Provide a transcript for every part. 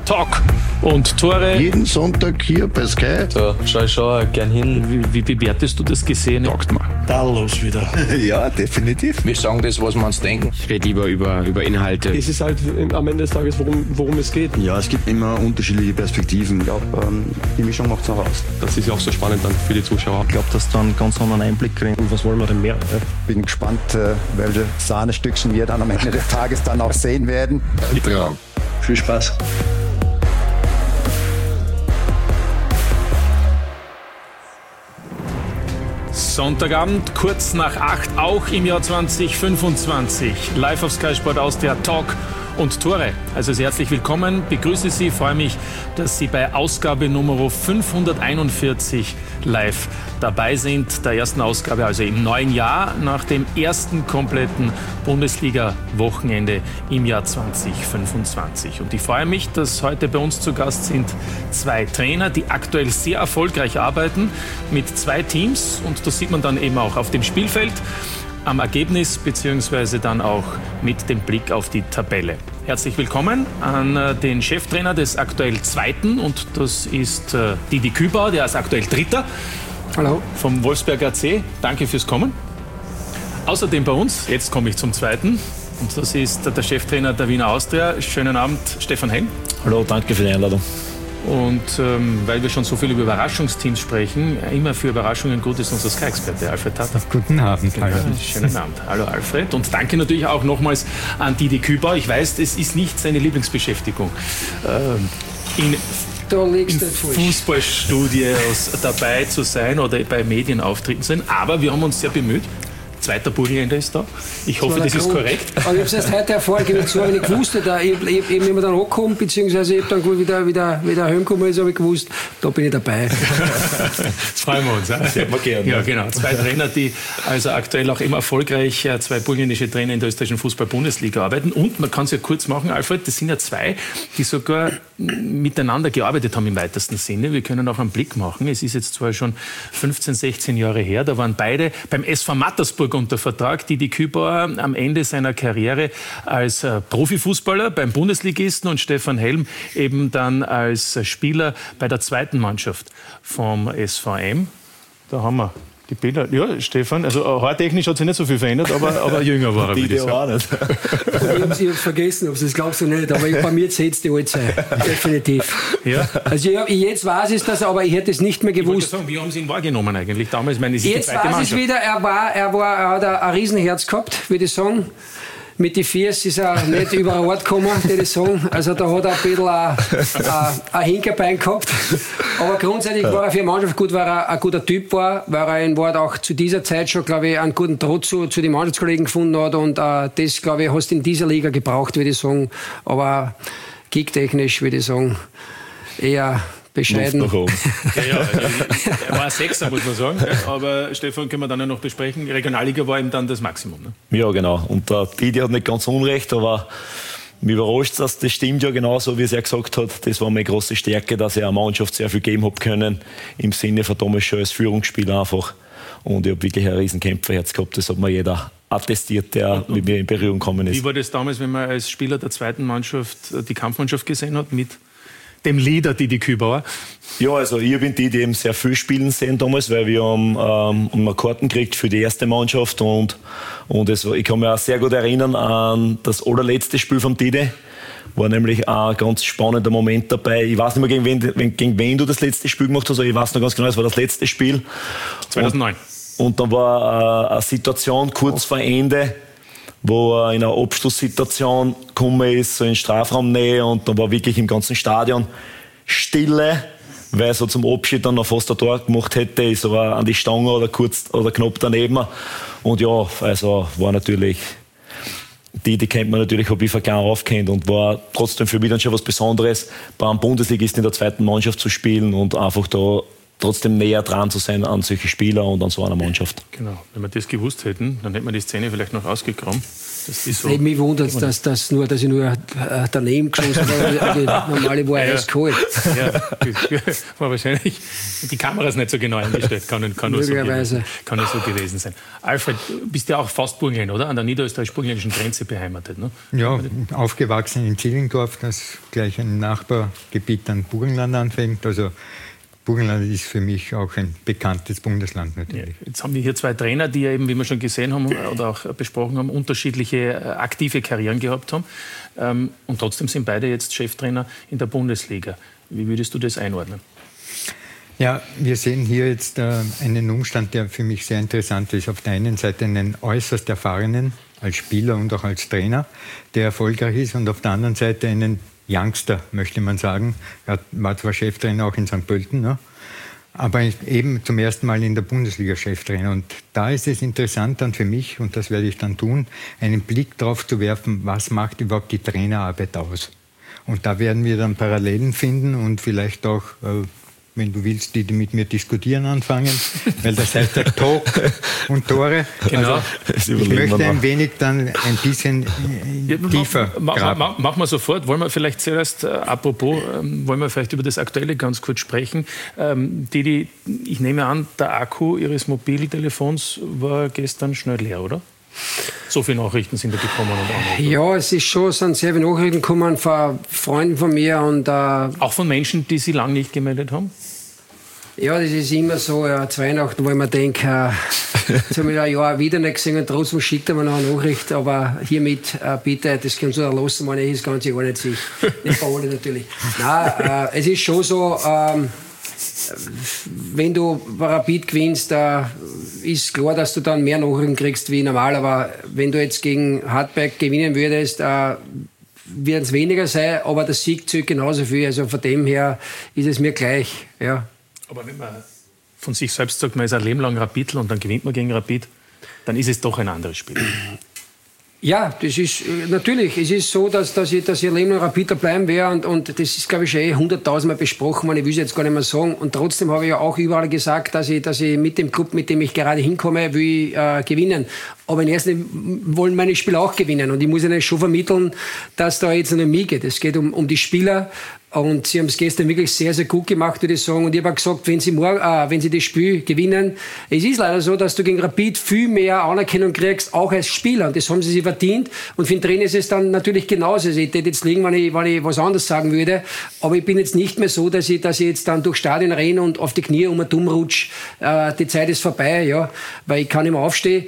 Talk und Tore. Jeden Sonntag hier bei Sky. Da schau ich schon gern hin. Wie bewertest du das Gesehene? Sagt mal. Tadellos wieder. Ja, definitiv. Wir sagen das, was wir uns denken. Ich rede lieber über Inhalte. Es ist halt am Ende des Tages, worum es geht. Ja, es gibt immer unterschiedliche Perspektiven. Ich glaube, die Mischung macht es auch aus. Das ist ja auch so spannend dann für die Zuschauer. Ich glaube, dass du einen ganz anderen Einblick kriegst. Und was wollen wir denn mehr? Bin gespannt, welche Sahnestückchen wir dann am Ende des Tages dann auch sehen werden. Ein Traum. Viel Spaß. Sonntagabend, kurz nach 8, auch im Jahr 2025. Live auf Sky Sport Austria, Talk und Tore. Also sehr herzlich willkommen, begrüße Sie, freue mich, dass Sie bei Ausgabe Nummer 541 live dabei sind. Der ersten Ausgabe, also im neuen Jahr, nach dem ersten kompletten Bundesliga-Wochenende im Jahr 2025. Und ich freue mich, dass heute bei uns zu Gast sind zwei Trainer, die aktuell sehr erfolgreich arbeiten mit zwei Teams. Und das sieht man dann eben auch auf dem Spielfeld, am Ergebnis beziehungsweise dann auch mit dem Blick auf die Tabelle. Herzlich willkommen an den Cheftrainer des aktuell Zweiten und das ist Didi Kübauer, der ist aktuell Dritter. Hallo. Vom Wolfsberg AC. Danke fürs Kommen. Außerdem bei uns, jetzt komme ich zum Zweiten und das ist der Cheftrainer der Wiener Austria. Schönen Abend, Stefan Helm. Hallo, danke für die Einladung. Und weil wir schon so viel über Überraschungsteams sprechen, immer für Überraschungen gut ist unser Sky-Experte Alfred Tatar. Guten Abend. Genau. Schönen Abend. Hallo Alfred. Und danke natürlich auch nochmals an Didi Kübauer. Ich weiß, es ist nicht seine Lieblingsbeschäftigung. In Fußballstudios dabei zu sein oder bei Medienauftritten zu sein. Aber wir haben uns sehr bemüht. Zweiter Burgenländer ist da. Ich hoffe, das ist korrekt. Aber ich habe es erst heute erfahren, wenn ich gewusst habe, ich habe eben immer dann angekommen, beziehungsweise ich habe dann wieder heimgekommen ist, habe ich gewusst, da bin ich dabei. Jetzt freuen wir uns. Ja, genau. Zwei Trainer, die also aktuell auch immer erfolgreich, zwei burgenländische Trainer in der österreichischen Fußball-Bundesliga arbeiten. Und man kann es ja kurz machen, Alfred, das sind ja zwei, die sogar miteinander gearbeitet haben im weitesten Sinne. Wir können auch einen Blick machen. Es ist jetzt zwar schon 15, 16 Jahre her, da waren beide beim SV Mattersburg unter Vertrag. Didi Kübauer am Ende seiner Karriere als Profifußballer beim Bundesligisten und Stefan Helm eben dann als Spieler bei der zweiten Mannschaft vom SVM. Da haben wir die Bilder. Ja, Stefan, also haartechnisch hat sich nicht so viel verändert, aber jünger war er. Die auch nicht. Ich habe es vergessen, ob das glaubst du nicht, aber bei mir zählt es die Uhrzeit. Definitiv. Ja. Also jetzt weiß ich das, aber ich hätte es nicht mehr gewusst. Ich wollte sagen, wie haben Sie ihn wahrgenommen eigentlich damals? Ich meine, es ist jetzt weiß ich es wieder, er hat ein Riesenherz gehabt, würde ich sagen. Mit den Viers ist er nicht über ein Ort gekommen, würde ich sagen. Also da hat er ein bisschen ein Hinkerbein gehabt. Aber grundsätzlich war er für die Mannschaft gut, weil er ein guter Typ war, weil er in Wahrheit auch zu dieser Zeit schon, glaube ich, einen guten Draht zu den Mannschaftskollegen gefunden hat. Und das, glaube ich, hast du in dieser Liga gebraucht, würde ich sagen. Aber kick-technisch, würde ich sagen, eher bescheiden. Er war ein Sechser, muss man sagen. Aber Stefan, können wir dann ja noch besprechen. Regionalliga war ihm dann das Maximum. Ne? Ja, genau. Und der Didi hat nicht ganz unrecht, aber mich überrascht das stimmt ja genauso, wie es er gesagt hat. Das war meine große Stärke, dass er einer Mannschaft sehr viel geben hat können, im Sinne von damals schon als Führungsspieler einfach. Und ich habe wirklich ein Riesenkämpferherz gehabt, das hat mir jeder attestiert, der mit mir in Berührung gekommen ist. Wie war das damals, wenn man als Spieler der zweiten Mannschaft die Kampfmannschaft gesehen hat mit dem Leader Didi Kübauer? Ja, also ich habe in Didi eben sehr viel spielen sehen damals, weil wir haben Karten gekriegt für die erste Mannschaft und ich kann mich auch sehr gut erinnern an das allerletzte Spiel von Didi. War nämlich ein ganz spannender Moment dabei. Ich weiß nicht mehr, gegen wen du das letzte Spiel gemacht hast, aber ich weiß noch ganz genau, es war das letzte Spiel. 2009. Und dann war eine Situation kurz vor Ende, wo er in einer Abschlusssituation gekommen ist, so in Strafraumnähe, und dann war wirklich im ganzen Stadion Stille, weil er so zum Abschied dann noch fast ein Tor gemacht hätte, ist aber an die Stange oder kurz oder knapp daneben. Und ja, also war natürlich, die kennt man natürlich, habe ich von klein aufgekannt und war trotzdem für mich dann schon was Besonderes, bei einem Bundesligisten in der zweiten Mannschaft zu spielen und einfach da trotzdem näher dran zu sein an solche Spieler und an so einer Mannschaft. Genau, wenn wir das gewusst hätten, dann hätten wir die Szene vielleicht noch rausgekramt. Das ist so. Mich wundert, dass ich nur daneben geschossen habe. Die normale war alles geholt. Ja, war wahrscheinlich die Kamera ist nicht so genau eingestellt. Kann nur so gewesen sein. Alfred, du bist ja auch fast Burgenländer, oder? An der niederösterreichisch-burgenländischen Grenze beheimatet, ne? Ja, aufgewachsen in Zillingdorf, das gleich ein Nachbargebiet an Burgenland anfängt. Also Burgenland ist für mich auch ein bekanntes Bundesland natürlich. Ja, jetzt haben wir hier 2 Trainer, die ja eben, wie wir schon gesehen haben oder auch besprochen haben, unterschiedliche aktive Karrieren gehabt haben. Und trotzdem sind beide jetzt Cheftrainer in der Bundesliga. Wie würdest du das einordnen? Ja, wir sehen hier jetzt einen Umstand, der für mich sehr interessant ist. Auf der einen Seite einen äußerst erfahrenen als Spieler und auch als Trainer, der erfolgreich ist, und auf der anderen Seite einen Youngster, möchte man sagen. Er war zwar Cheftrainer auch in St. Pölten, ne? Aber eben zum ersten Mal in der Bundesliga Cheftrainer. Und da ist es interessant dann für mich, und das werde ich dann tun, einen Blick darauf zu werfen, was macht überhaupt die Trainerarbeit aus. Und da werden wir dann Parallelen finden und vielleicht auch, wenn du willst, die mit mir diskutieren anfangen, weil das heißt ja Talk und Tore. Genau. Also, ich möchte ein wenig dann ein bisschen tiefer graben. Machen wir sofort. Wollen wir vielleicht zuerst, apropos, wollen wir vielleicht über das Aktuelle ganz kurz sprechen. Ich nehme an, der Akku Ihres Mobiltelefons war gestern schnell leer, oder? So viele Nachrichten sind da gekommen. Und ja, es ist schon, sind sehr viele Nachrichten gekommen von Freunden von mir. Und, auch von Menschen, die Sie lange nicht gemeldet haben? Ja, das ist immer so, ja, Weihnachten, wo ich mir denke, jetzt habe ich ein Jahr wieder nicht gesehen und trotzdem schickt er mir noch eine Nachricht, aber hiermit bitte, das können Sie da lassen, wenn ich das Ganze gar nicht sehe. Nicht bei allen natürlich. Nein, es ist schon so, wenn du Rapid gewinnst, ist klar, dass du dann mehr Nachrichten kriegst wie normal, aber wenn du jetzt gegen Hartberg gewinnen würdest, wird es weniger sein, aber der Sieg zählt genauso viel, also von dem her ist es mir gleich, ja. Aber wenn man von sich selbst sagt, man ist ein Leben lang Rapidl und dann gewinnt man gegen Rapid, dann ist es doch ein anderes Spiel. Ja, das ist natürlich. Es ist so, dass ich ein Leben lang Rapidler bleiben werde und das ist, glaube ich, schon 100.000 Mal besprochen worden. Ich will es jetzt gar nicht mehr sagen. Und trotzdem habe ich ja auch überall gesagt, dass ich mit dem Club, mit dem ich gerade hinkomme, will gewinnen. Aber in erster Linie wollen meine Spieler auch gewinnen. Und ich muss ihnen schon vermitteln, dass da jetzt nicht um mich geht. Es geht um die Spieler. Und sie haben es gestern wirklich sehr, sehr gut gemacht, würde ich sagen. Und ich habe auch gesagt, wenn sie das Spiel gewinnen, es ist leider so, dass du gegen Rapid viel mehr Anerkennung kriegst, auch als Spieler. Und das haben sie sich verdient. Und für den Trainer ist es dann natürlich genauso. Also ich hätte jetzt liegen, wenn ich was anderes sagen würde. Aber ich bin jetzt nicht mehr so, dass ich jetzt dann durch Stadion renne und auf die Knie dumm rutsche. Die Zeit ist vorbei, ja, weil ich kann nicht mehr aufstehen.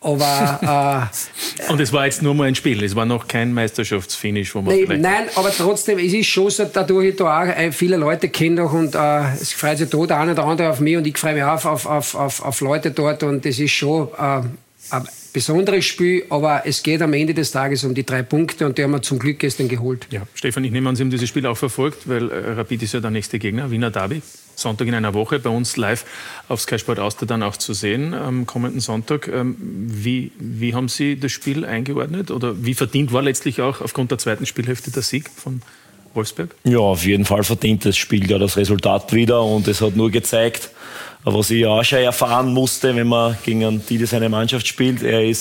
Aber, und es war jetzt nur mal ein Spiel, es war noch kein Meisterschaftsfinish, wo man nein, aber trotzdem, es ist schon so, dadurch ich da auch viele Leute kenne und es freut sich da der eine oder andere auf mich und ich freue mich auch auf Leute dort und das ist schon ein besonderes Spiel, aber es geht am Ende des Tages um die 3 Punkte und die haben wir zum Glück gestern geholt. Ja, Stefan, ich nehme an, Sie haben dieses Spiel auch verfolgt, weil Rapid ist ja der nächste Gegner, Wiener Derby. Sonntag in einer Woche, bei uns live auf Sky Sport Austria dann auch zu sehen, am kommenden Sonntag. Wie haben Sie das Spiel eingeordnet oder wie verdient war letztlich auch aufgrund der zweiten Spielhälfte der Sieg von Wolfsberg? Ja, auf jeden Fall verdient das Spiel ja das Resultat wieder und es hat nur gezeigt, was ich auch schon erfahren musste, wenn man gegen einen, die seine Mannschaft spielt.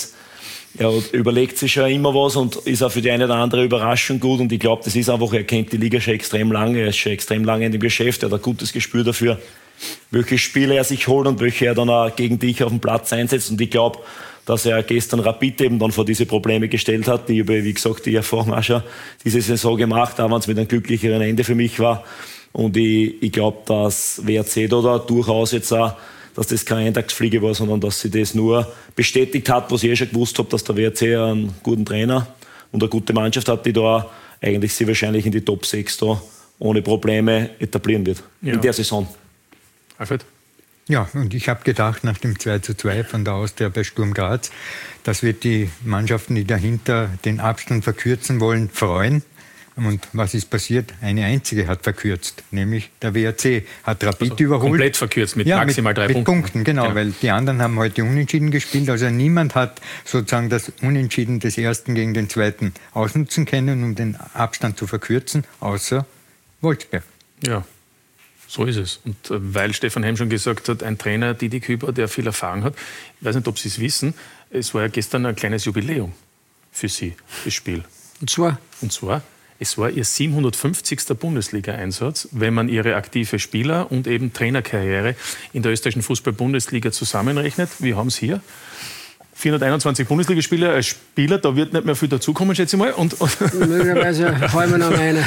Er überlegt sich schon immer was und ist auch für die eine oder andere Überraschung gut. Und ich glaube, das ist einfach, er kennt die Liga schon extrem lange, er ist schon extrem lange in dem Geschäft, er hat ein gutes Gespür dafür, welche Spiele er sich holt und welche er dann auch gegen dich auf dem Platz einsetzt. Und ich glaube, dass er gestern Rapid eben dann vor diese Probleme gestellt hat. Ich habe, wie gesagt, die Erfahrung auch schon diese Saison gemacht, auch wenn es mit einem glücklicheren Ende für mich war. Und ich glaube, dass WRC da durchaus jetzt auch, dass das keine Eintagsfliege war, sondern dass sie das nur bestätigt hat, was ich schon gewusst habe, dass der WRC einen guten Trainer und eine gute Mannschaft hat, die da eigentlich sie wahrscheinlich in die Top 6 da ohne Probleme etablieren wird in der Saison. Alfred? Ja, und ich habe gedacht, nach dem 2:2 von der Austria bei Sturm Graz, das wird die Mannschaften, die dahinter den Abstand verkürzen wollen, freuen. Und was ist passiert? Eine einzige hat verkürzt, nämlich der WRC hat Rapid überholt. Komplett verkürzt mit maximal 3 Punkten. Mit Punkten, genau, weil die anderen haben heute unentschieden gespielt. Also niemand hat sozusagen das Unentschieden des Ersten gegen den Zweiten ausnutzen können, um den Abstand zu verkürzen, außer Wolfsberg. Ja. So ist es. Und weil Stefan Hemm schon gesagt hat, ein Trainer, Didi Küber, der viel Erfahrung hat, ich weiß nicht, ob Sie es wissen, es war ja gestern ein kleines Jubiläum für Sie, das Spiel. Und zwar? Es war Ihr 750. Bundesliga-Einsatz, wenn man Ihre aktive Spieler- und eben Trainerkarriere in der österreichischen Fußball-Bundesliga zusammenrechnet. Wir haben es hier. 421 Bundesligaspiele als Spieler, da wird nicht mehr viel dazukommen, schätze ich mal. Möglicherweise halten wir noch eine.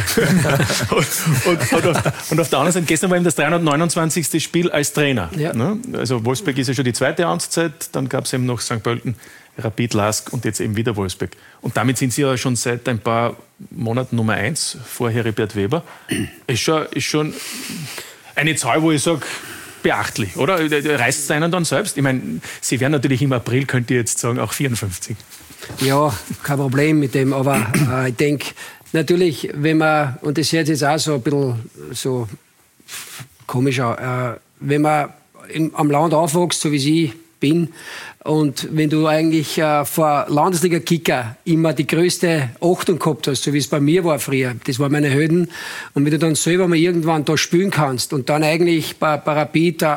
und auf der anderen Seite, gestern war eben das 329. Spiel als Trainer. Ja. Ne? Also Wolfsberg ist ja schon die zweite Amtszeit, dann gab es eben noch St. Pölten, Rapid, Lask und jetzt eben wieder Wolfsberg. Und damit sind Sie ja schon seit ein paar Monaten Nummer 1, vor Heribert Weber. Ist schon eine Zahl, wo ich sage, beachtlich, oder? Reißt es einen dann selbst? Ich meine, Sie werden natürlich im April, könnt ihr jetzt sagen, auch 54. Ja, kein Problem mit dem, aber ich denke, natürlich, wenn man, und das hört jetzt auch so ein bisschen so komisch an, wenn man am Land aufwächst, so wie ich bin, und wenn du eigentlich vor Landesliga-Kicker immer die größte Achtung gehabt hast, so wie es bei mir war früher, das waren meine Helden, und wenn du dann selber mal irgendwann da spielen kannst und dann eigentlich bei Rapid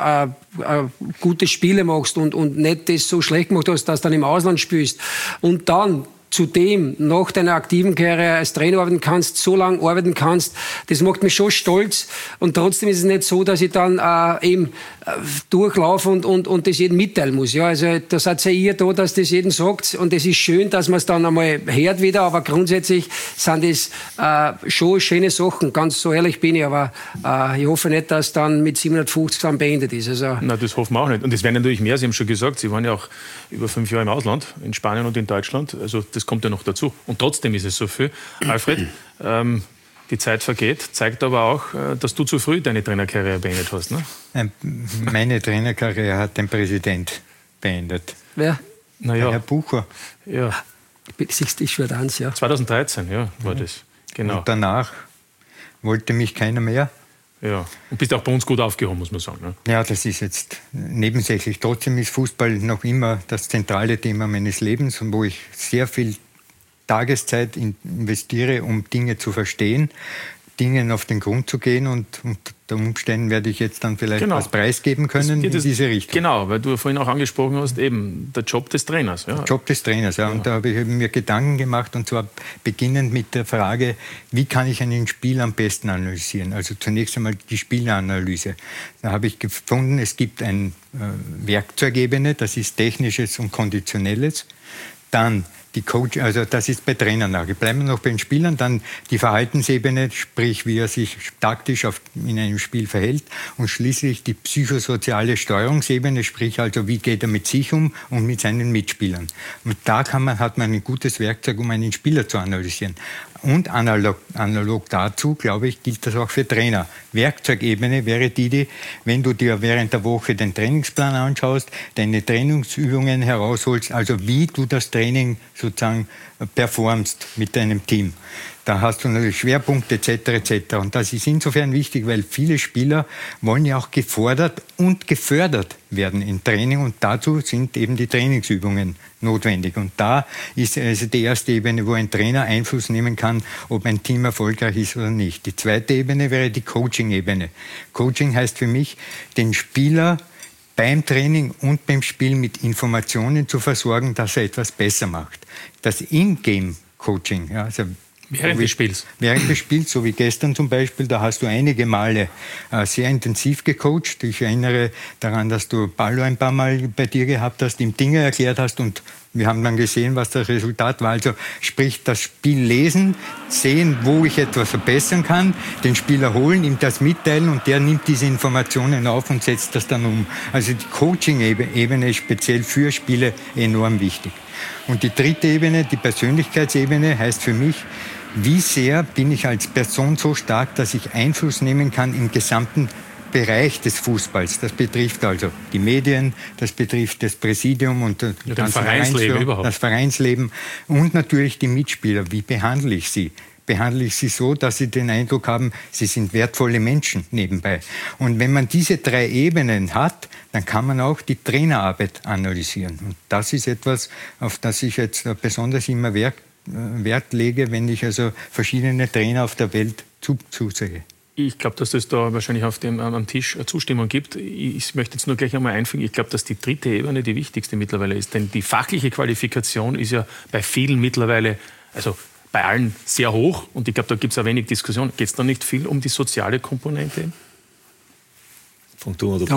gute Spiele machst und nicht das so schlecht gemacht hast, dass du dann im Ausland spielst und dann zudem nach deiner aktiven Karriere als Trainer arbeiten kannst, so lange arbeiten kannst, das macht mich schon stolz. Und trotzdem ist es nicht so, dass ich dann eben durchlaufe und das jedem mitteilen muss. Ja, also da seid ja ihr da, dass das jedem sagt. Und es ist schön, dass man es dann einmal hört wieder. Aber grundsätzlich sind das schon schöne Sachen. Ganz so ehrlich bin ich. Aber ich hoffe nicht, dass dann mit 750 dann beendet ist. Also na, das hoffen wir auch nicht. Und es werden natürlich mehr. Sie haben schon gesagt, Sie waren ja auch über 5 Jahre im Ausland, in Spanien und in Deutschland. Also das kommt ja noch dazu. Und trotzdem ist es so viel. Alfred, die Zeit vergeht, zeigt aber auch, dass du zu früh deine Trainerkarriere beendet hast. Ne? Meine Trainerkarriere hat ein Präsident beendet. Wer? Naja. Herr Bucher. Ja. Ich schwöre ans, ja. 2013, ja, war das. Genau. Und danach wollte mich keiner mehr. Ja. Und bist auch bei uns gut aufgehoben, muss man sagen. Ne? Ja, das ist jetzt nebensächlich. Trotzdem ist Fußball noch immer das zentrale Thema meines Lebens und wo ich sehr viel Tageszeit investiere, um Dinge zu verstehen, Dingen auf den Grund zu gehen und unter Umständen werde ich jetzt dann vielleicht was preisgeben können in diese Richtung. Genau, weil du vorhin auch angesprochen hast, eben der Job des Trainers. Ja. Der Job des Trainers, ja. Und da habe ich mir Gedanken gemacht und zwar beginnend mit der Frage, wie kann ich einen Spiel am besten analysieren? Also zunächst einmal die Spielanalyse. Da habe ich gefunden, es gibt eine Werkzeugebene, das ist Technisches und Konditionelles. Dann die Coach, also das ist bei Trainern auch. Bleiben wir noch bei den Spielern, dann die Verhaltensebene, sprich wie er sich taktisch in einem Spiel verhält und schließlich die psychosoziale Steuerungsebene, sprich also wie geht er mit sich um und mit seinen Mitspielern. Und da hat man ein gutes Werkzeug, um einen Spieler zu analysieren. Und analog dazu, glaube ich, gilt das auch für Trainer. Werkzeugebene wäre wenn du dir während der Woche den Trainingsplan anschaust, deine Trainingsübungen herausholst, also wie du das Training sozusagen performst mit deinem Team. Da hast du natürlich Schwerpunkte etc. etc. Und das ist insofern wichtig, weil viele Spieler wollen ja auch gefordert und gefördert werden im Training und dazu sind eben die Trainingsübungen notwendig. Und da ist also die erste Ebene, wo ein Trainer Einfluss nehmen kann, ob ein Team erfolgreich ist oder nicht. Die zweite Ebene wäre die Coaching-Ebene. Coaching heißt für mich, den Spieler beim Training und beim Spiel mit Informationen zu versorgen, dass er etwas besser macht. Das In-Game-Coaching, ja, also während des Spiels. Während des Spiels, so wie gestern zum Beispiel, da hast du einige Male sehr intensiv gecoacht. Ich erinnere daran, dass du Ballo ein paar Mal bei dir gehabt hast, ihm Dinge erklärt hast und wir haben dann gesehen, was das Resultat war. Also sprich, das Spiel lesen, sehen, wo ich etwas verbessern kann, den Spieler holen, ihm das mitteilen und der nimmt diese Informationen auf und setzt das dann um. Also die Coaching-Ebene ist speziell für Spiele enorm wichtig. Und die dritte Ebene, die Persönlichkeitsebene, heißt für mich, wie sehr bin ich als Person so stark, dass ich Einfluss nehmen kann im gesamten Bereich des Fußballs. Das betrifft also die Medien, das betrifft das Präsidium und das Vereinsleben und natürlich die Mitspieler. Wie behandle ich sie? Behandle ich sie so, dass sie den Eindruck haben, sie sind wertvolle Menschen nebenbei. Und wenn man diese 3 Ebenen hat, dann kann man auch die Trainerarbeit analysieren. Und das ist etwas, auf das ich jetzt besonders immer Wert lege, wenn ich also verschiedene Trainer auf der Welt zusehe. Ich glaube, dass es da wahrscheinlich am Tisch Zustimmung gibt. Ich möchte jetzt nur gleich einmal einfügen, ich glaube, dass die dritte Ebene die wichtigste mittlerweile ist. Denn die fachliche Qualifikation ist ja bei vielen mittlerweile, also bei allen sehr hoch. Und ich glaube, da gibt es auch wenig Diskussion. Geht es da nicht viel um die soziale Komponente? Nein, nicht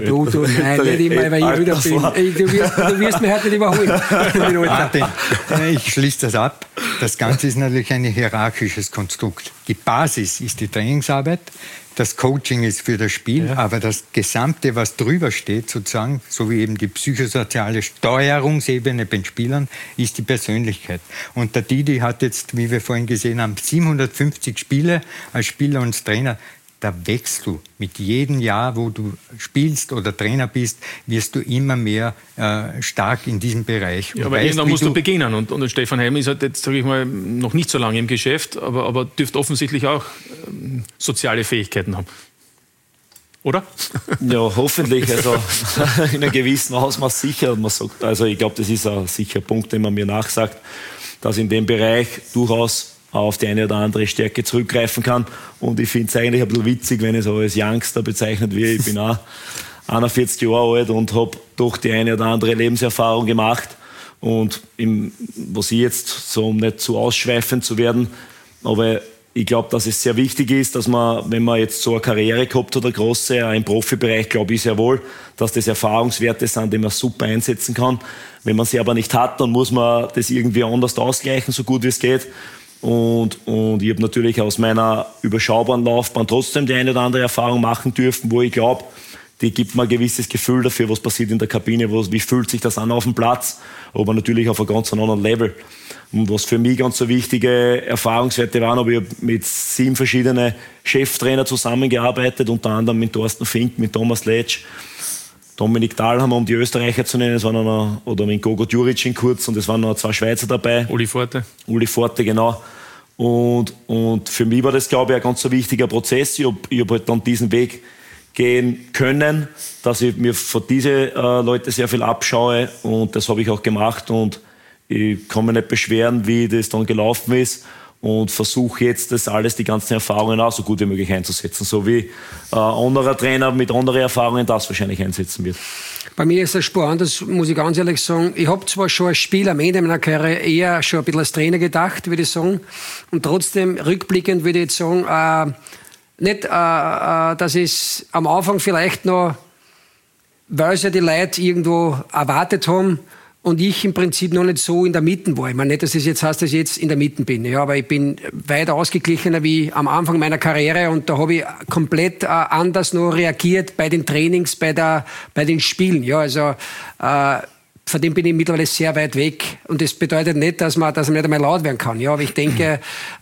immer, weil ich wieder bin. Du wirst mich heute nicht überholen. Martin, ich schließe das ab. Das Ganze ist natürlich ein hierarchisches Konstrukt. Die Basis ist die Trainingsarbeit, das Coaching ist für das Spiel, aber das Gesamte, was drüber steht, sozusagen, so wie eben die psychosoziale Steuerungsebene bei den Spielern, ist die Persönlichkeit. Und der Didi hat jetzt, wie wir vorhin gesehen haben, 750 Spiele als Spieler und Trainer. Da wächst du. Mit jedem Jahr, wo du spielst oder Trainer bist, wirst du immer mehr stark in diesem Bereich. Ja, aber irgendwann musst du beginnen. Und Stefan Heim ist halt jetzt, sage ich mal, noch nicht so lange im Geschäft, aber dürfte offensichtlich auch soziale Fähigkeiten haben. Oder? Ja, hoffentlich. Also in einem gewissen Ausmaß sicher. Man sagt, also ich glaube, das ist ein sicher Punkt, den man mir nachsagt, dass in dem Bereich durchaus auf die eine oder andere Stärke zurückgreifen kann. Und ich finde es eigentlich ein bisschen witzig, wenn ich so als Youngster bezeichnet werde. Ich bin auch 41 Jahre alt und habe doch die eine oder andere Lebenserfahrung gemacht. Und was ich jetzt, so um nicht zu ausschweifend zu werden, aber ich glaube, dass es sehr wichtig ist, dass man, wenn man jetzt so eine Karriere gehabt hat, eine große, im Profibereich, glaube ich sehr wohl, dass das Erfahrungswerte sind, die man super einsetzen kann. Wenn man sie aber nicht hat, dann muss man das irgendwie anders ausgleichen, so gut wie es geht. Und ich habe natürlich aus meiner überschaubaren Laufbahn trotzdem die eine oder andere Erfahrung machen dürfen, wo ich glaube, die gibt mir ein gewisses Gefühl dafür, was passiert in der Kabine, wie fühlt sich das an auf dem Platz, aber natürlich auf einem ganz anderen Level. Und was für mich ganz so wichtige Erfahrungswerte waren, habe ich mit 7 verschiedenen Cheftrainern zusammengearbeitet, unter anderem mit Thorsten Fink, mit Thomas Letsch, Dominik Dahlhammer, um die Österreicher zu nennen, es waren noch, oder mit Gogo Djuric in kurz, und es waren noch 2 Schweizer dabei. Uli Forte, genau. Und für mich war das, glaube ich, ein ganz so wichtiger Prozess. Ich hab halt dann diesen Weg gehen können, dass ich mir von diesen Leuten sehr viel abschaue, und das habe ich auch gemacht, und ich kann mich nicht beschweren, wie das dann gelaufen ist, und versuche jetzt das alles, die ganzen Erfahrungen auch so gut wie möglich einzusetzen, so wie ein anderer Trainer mit anderen Erfahrungen das wahrscheinlich einsetzen wird. Bei mir ist das Spur anders, muss ich ganz ehrlich sagen. Ich habe zwar schon als Spieler am Ende meiner Karriere eher schon ein bisschen als Trainer gedacht, würde ich sagen, und trotzdem rückblickend würde ich jetzt sagen, nicht, dass es am Anfang vielleicht noch, weil es ja die Leute irgendwo erwartet haben, und ich im Prinzip noch nicht so in der Mitte war. Ich meine nicht, dass das jetzt heißt, dass ich jetzt in der Mitte bin. Ja, aber ich bin weit ausgeglichener wie am Anfang meiner Karriere, und da habe ich komplett anders noch reagiert bei den Trainings, bei den Spielen. Ja, also von dem bin ich mittlerweile sehr weit weg. Und das bedeutet nicht, dass man nicht einmal laut werden kann. Ja, aber ich denke,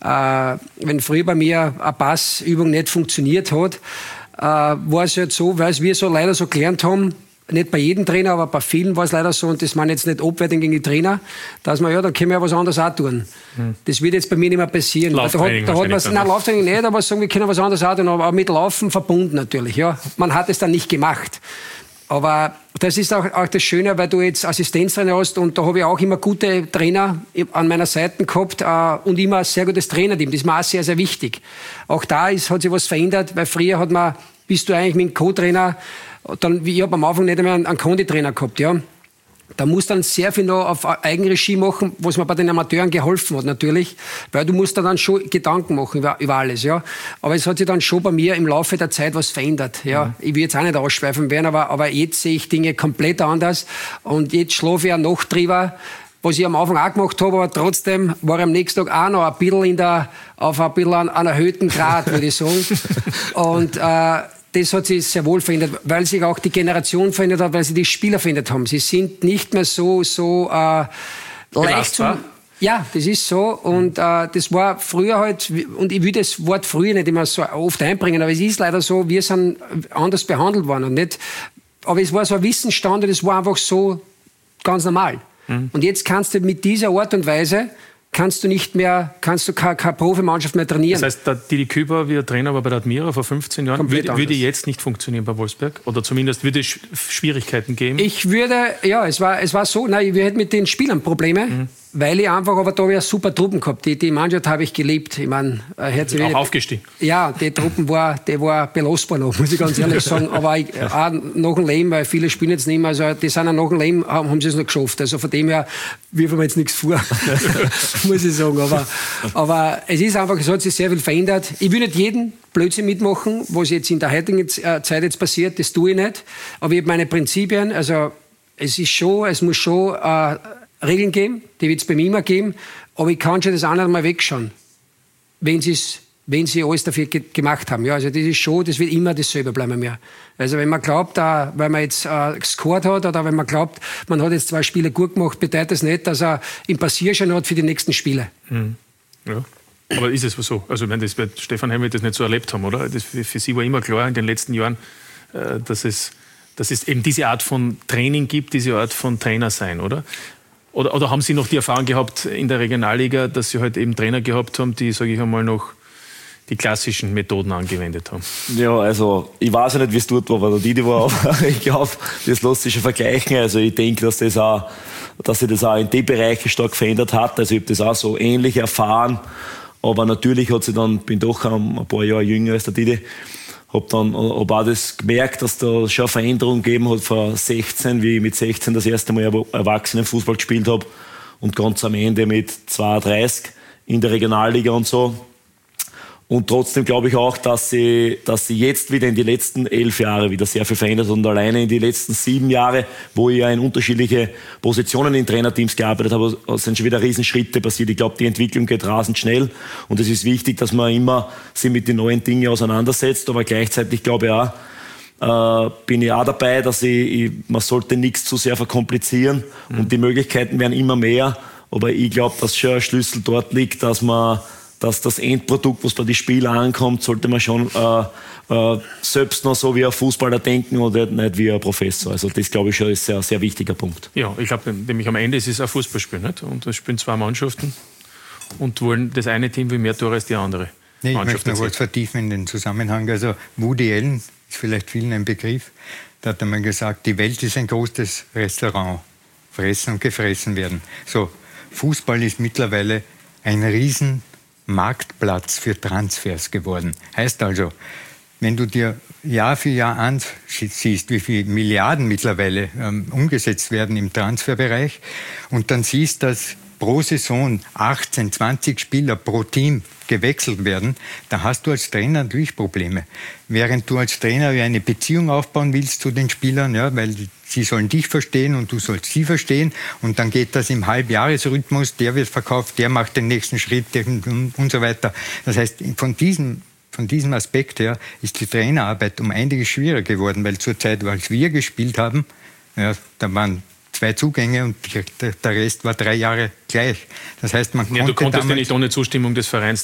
wenn früher bei mir eine Passübung nicht funktioniert hat, war es halt so, weil wir so leider so gelernt haben, nicht bei jedem Trainer, aber bei vielen war es leider so, und das meine ich jetzt nicht abwertend gegen die Trainer, dass man, ja, dann können wir ja was anderes auch tun. Das wird jetzt bei mir nicht mehr passieren. Lauftraining Lauftraining nicht, aber sagen, wir können was anderes auch tun, aber mit Laufen verbunden natürlich. Ja. Man hat es dann nicht gemacht. Aber das ist auch das Schöne, weil du jetzt Assistenztrainer hast, und da habe ich auch immer gute Trainer an meiner Seite gehabt und immer ein sehr gutes Trainerteam. Das ist mir auch sehr, sehr wichtig. Auch da hat sich was verändert, weil früher bist du eigentlich mit dem Co-Trainer, ich habe am Anfang nicht einmal einen Konditrainer gehabt, ja. Da musst du dann sehr viel noch auf Eigenregie machen, was mir bei den Amateuren geholfen hat natürlich, weil du musst dann schon Gedanken machen über alles, ja. Aber es hat sich dann schon bei mir im Laufe der Zeit was verändert, ja. Ich will jetzt auch nicht ausschweifen werden, aber jetzt sehe ich Dinge komplett anders, und jetzt schlafe ich auch noch drüber, was ich am Anfang auch gemacht habe, aber trotzdem war ich am nächsten Tag auch noch ein bisschen auf ein bisschen einen erhöhten Grad, würde ich sagen. Und das hat sich sehr wohl verändert, weil sich auch die Generation verändert hat, weil sich die Spieler verändert haben. Sie sind nicht mehr so leicht zum... Ja, das ist so. Und das war früher halt, und ich will das Wort früher nicht immer so oft einbringen, aber es ist leider so, wir sind anders behandelt worden. Und nicht, aber es war so ein Wissensstand, und es war einfach so ganz normal. Und jetzt kannst du mit dieser Art und Weise kannst du keine Profimannschaft mehr trainieren. Das heißt, der Didi Küber, wie er Trainer war bei der Admira vor 15 Jahren, würde jetzt nicht funktionieren bei Wolfsberg? Oder zumindest würde es Schwierigkeiten geben? Es war so, wir hätten mit den Spielern Probleme. Weil ich einfach, aber da habe ich eine super Truppen gehabt. Die Mannschaft habe ich geliebt. Ich meine, auch aufgestiegen. Ja, die Truppen war belastbar noch, muss ich ganz ehrlich sagen. Aber auch nach dem Leben, weil viele spielen jetzt nicht mehr, also die sind auch nach dem Leben, haben sie es noch geschafft. Also von dem her wirfen wir jetzt nichts vor, muss ich sagen. Aber es ist einfach, es hat sich sehr viel verändert. Ich will nicht jeden Blödsinn mitmachen, was jetzt in der heutigen Zeit jetzt passiert, das tue ich nicht. Aber ich habe meine Prinzipien, also es muss schon Regeln geben, die wird es bei mir immer geben, aber ich kann schon das andere Mal wegschauen, wenn sie alles dafür gemacht haben. Ja, also das ist schon, das wird immer dasselbe bleiben mehr. Also wenn man glaubt, weil man jetzt gescored hat oder wenn man glaubt, man hat jetzt 2 Spiele gut gemacht, bedeutet das nicht, dass er im Passierschein hat für die nächsten Spiele. Mhm. Ja. Aber ist es so? Also ich meine, das wird Stefan Heim wird das nicht so erlebt haben, oder? Das für Sie war immer klar in den letzten Jahren, dass es eben diese Art von Training gibt, diese Art von Trainer sein, oder? Oder haben Sie noch die Erfahrung gehabt in der Regionalliga, dass Sie halt eben Trainer gehabt haben, die, sage ich einmal, noch die klassischen Methoden angewendet haben? Ja, also ich weiß ja nicht, wie es dort war, weil der Didi war, aber ich glaube, das lässt sich schon vergleichen. Also ich denke, dass sich das auch in den Bereichen stark verändert hat. Also ich habe das auch so ähnlich erfahren. Aber natürlich bin doch ein paar Jahre jünger als der Didi. Hab auch das gemerkt, dass da schon eine Veränderung gegeben hat vor 16, wie ich mit 16 das erste Mal Erwachsenenfußball gespielt habe und ganz am Ende mit 32 in der Regionalliga und so. Und trotzdem glaube ich auch, dass sie jetzt wieder in die letzten 11 Jahre wieder sehr viel verändert hat und alleine in die letzten 7 Jahre, wo ich ja in unterschiedliche Positionen in Trainerteams gearbeitet habe, sind schon wieder Riesenschritte passiert. Ich glaube, die Entwicklung geht rasend schnell und es ist wichtig, dass man immer sich mit den neuen Dingen auseinandersetzt, aber gleichzeitig glaube ich auch, bin ich auch dabei, dass man sollte nichts zu sehr verkomplizieren und die Möglichkeiten werden immer mehr, aber ich glaube, dass schon ein Schlüssel dort liegt, dass das Endprodukt, was bei den Spielern ankommt, sollte man schon selbst noch so wie ein Fußballer denken und nicht wie ein Professor. Also das, glaube ich, schon ist ein sehr wichtiger Punkt. Ja, ich glaube, nämlich am Ende ist es ein Fußballspiel, nicht? Und da spielen 2 Mannschaften und wollen das eine Team will mehr Tore als die andere. Nee, ich möchte noch was vertiefen in den Zusammenhang. Also Woody Allen ist vielleicht vielen ein Begriff. Da hat einmal gesagt, die Welt ist ein großes Restaurant. Fressen und gefressen werden. So, Fußball ist mittlerweile ein riesen Marktplatz für Transfers geworden. Heißt also, wenn du dir Jahr für Jahr ansiehst, wie viele Milliarden mittlerweile umgesetzt werden im Transferbereich und dann siehst, dass pro Saison 18, 20 Spieler pro Team gewechselt werden, da hast du als Trainer natürlich Probleme. Während du als Trainer eine Beziehung aufbauen willst zu den Spielern, ja, weil sie sollen dich verstehen und du sollst sie verstehen und dann geht das im Halbjahresrhythmus, der wird verkauft, der macht den nächsten Schritt und so weiter. Das heißt, von diesem Aspekt her ist die Trainerarbeit um einiges schwieriger geworden, weil zur Zeit, als wir gespielt haben, ja, da waren 2 Zugänge und der Rest war 3 Jahre gleich. Das heißt, man konnte du konntest ja nicht ohne Zustimmung des Vereins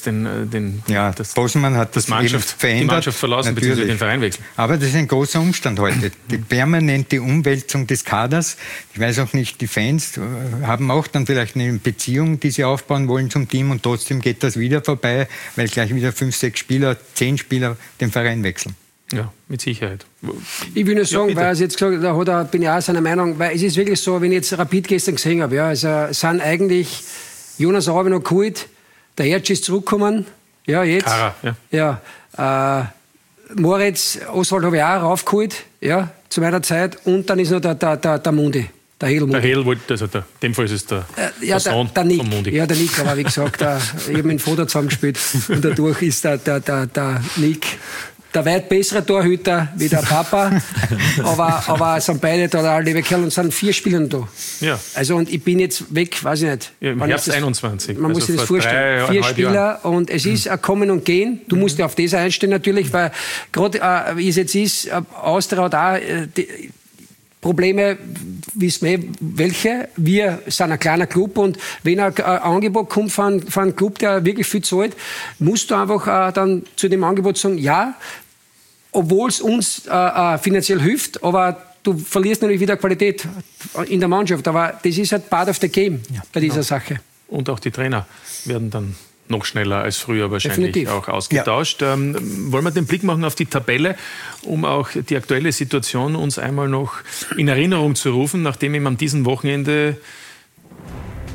Bosman hat das eben verändert. Die Mannschaft verlassen bzw. den Verein wechseln. Aber das ist ein großer Umstand heute. Die permanente Umwälzung des Kaders. Ich weiß auch nicht, die Fans haben auch dann vielleicht eine Beziehung, die sie aufbauen wollen zum Team und trotzdem geht das wieder vorbei, weil gleich wieder 5, 6 Spieler, 10 Spieler den Verein wechseln. Ja, mit Sicherheit. Ich will nur sagen, weil er jetzt gesagt hat, da bin ich auch seiner Meinung, weil es ist wirklich so, wenn ich jetzt Rapid gestern gesehen habe, ja, also sind eigentlich Jonas Rabe noch geholt, der Ertsch ist zurückgekommen, ja, jetzt. Kara, ja. Moritz, Oswald habe ich auch raufgeholt, ja, zu meiner Zeit, und dann ist noch der Mundi. Der Hedel wollte, also in dem Fall ist es der Sohn der Nick. von Mundi. Ja, der Nick, aber wie gesagt, ich habe mit dem Vater zusammengespielt und dadurch ist der Nick der weit bessere Torhüter wie der Papa, aber sind beide da liebe Kerl und sind 4 Spieler da. Ja. Also und ich bin jetzt weg, weiß ich nicht. Ja, im Herbst 21. Man muss sich das vorstellen. 4 Spieler und es ist ein Kommen und Gehen. Du musst ja auf das einstellen natürlich, weil gerade wie es jetzt ist, Austria hat auch Probleme, wissen wir welche. Wir sind ein kleiner Club und wenn ein Angebot kommt von einem Club, der wirklich viel zahlt, musst du einfach dann zu dem Angebot sagen, ja, obwohl es uns finanziell hilft, aber du verlierst natürlich wieder Qualität in der Mannschaft. Aber das ist halt part of the game bei dieser Sache. Und auch die Trainer werden dann noch schneller als früher wahrscheinlich Definitiv auch ausgetauscht. Ja. Wollen wir den Blick machen auf die Tabelle, um auch die aktuelle Situation uns einmal noch in Erinnerung zu rufen, nachdem eben an diesem Wochenende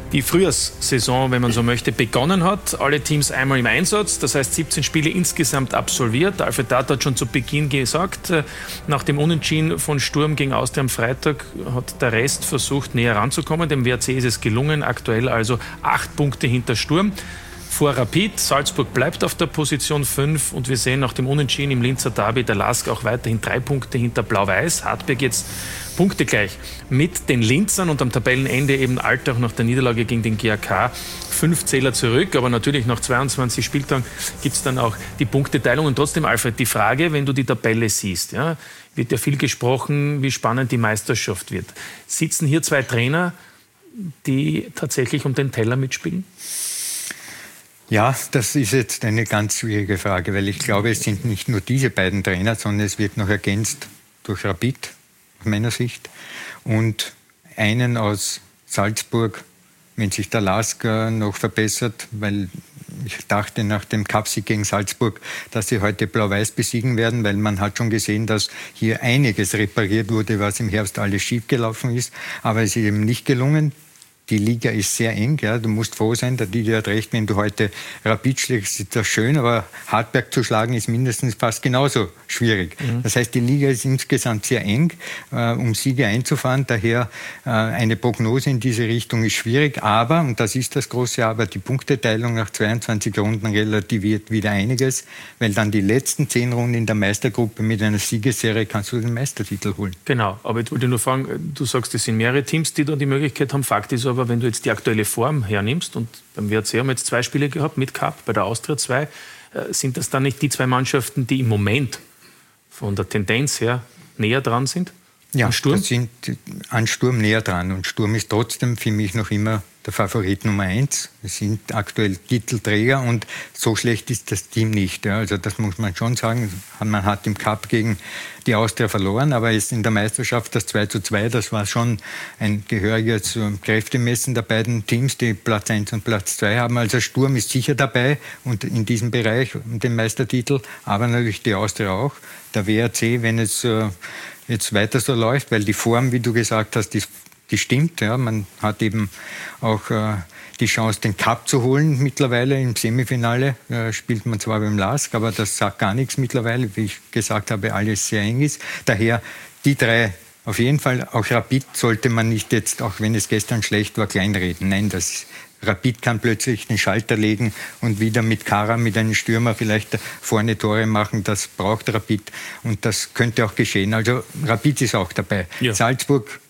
die Frühjahrssaison, wenn man so möchte, begonnen hat. Alle Teams einmal im Einsatz, das heißt 17 Spiele insgesamt absolviert. Alfred Data hat schon zu Beginn gesagt, nach dem Unentschieden von Sturm gegen Austria am Freitag hat der Rest versucht, näher ranzukommen. Dem WRC ist es gelungen, aktuell also 8 Punkte hinter Sturm. Vor Rapid, Salzburg bleibt auf der Position 5 und wir sehen nach dem Unentschieden im Linzer Derby der LASK auch weiterhin 3 Punkte hinter Blau-Weiß. Hartberg jetzt punktegleich mit den Linzern und am Tabellenende eben Altach nach der Niederlage gegen den GAK 5 Zähler zurück. Aber natürlich nach 22 Spieltagen gibt es dann auch die Punkteteilung. Und trotzdem, Alfred, die Frage, wenn du die Tabelle siehst, ja, wird ja viel gesprochen, wie spannend die Meisterschaft wird. Sitzen hier 2 Trainer, die tatsächlich um den Teller mitspielen? Ja, das ist jetzt eine ganz schwierige Frage, weil ich glaube, es sind nicht nur diese beiden Trainer, sondern es wird noch ergänzt durch Rapid, aus meiner Sicht, und einen aus Salzburg, wenn sich der LASK noch verbessert, weil ich dachte nach dem Cupsieg gegen Salzburg, dass sie heute Blau-Weiß besiegen werden, weil man hat schon gesehen, dass hier einiges repariert wurde, was im Herbst alles schiefgelaufen ist, aber es ist eben nicht gelungen. Die Liga ist sehr eng, ja. Du musst froh sein, der Didi hat recht, wenn du heute Rapid schlägst, ist das schön, aber Hartberg zu schlagen ist mindestens fast genauso schwierig. Das heißt, die Liga ist insgesamt sehr eng, um Siege einzufahren. Daher eine Prognose in diese Richtung ist schwierig, aber, und das ist das große Aber, die Punkteteilung nach 22 Runden relativiert wieder einiges, weil dann die letzten 10 Runden in der Meistergruppe mit einer Siegesserie kannst du den Meistertitel holen. Genau, aber ich wollte nur fragen, du sagst, es sind mehrere Teams, die da die Möglichkeit haben. Fakt ist aber, wenn du jetzt die aktuelle Form hernimmst, und beim WRC haben wir jetzt 2 Spiele gehabt mit Cup, bei der Austria 2, sind das dann nicht die 2 Mannschaften, die im Moment von der Tendenz her näher dran sind? Ja, an Sturm? Das sind an Sturm näher dran. Und Sturm ist trotzdem für mich noch immer der Favorit Nummer 1. Wir sind aktuell Titelträger und so schlecht ist das Team nicht. Ja. Also das muss man schon sagen. Man hat im Cup gegen die Austria verloren, aber jetzt in der Meisterschaft das 2:2, das war schon ein gehöriges Kräftemessen der beiden Teams, die Platz 1 und Platz 2 haben. Also Sturm ist sicher dabei und in diesem Bereich um den Meistertitel, aber natürlich die Austria auch. Der WRC, wenn es jetzt weiter so läuft, weil die Form, wie du gesagt hast, die stimmt. Ja. Man hat eben auch die Chance, den Cup zu holen mittlerweile. Im Semifinale spielt man zwar beim LASK, aber das sagt gar nichts mittlerweile, wie ich gesagt habe, alles sehr eng ist. Daher die 3 auf jeden Fall. Auch Rapid sollte man nicht jetzt, auch wenn es gestern schlecht war, kleinreden. Nein, Rapid kann plötzlich den Schalter legen und wieder mit Kara, mit einem Stürmer vielleicht vorne Tore machen. Das braucht Rapid und das könnte auch geschehen. Also Rapid ist auch dabei. Ja. Salzburg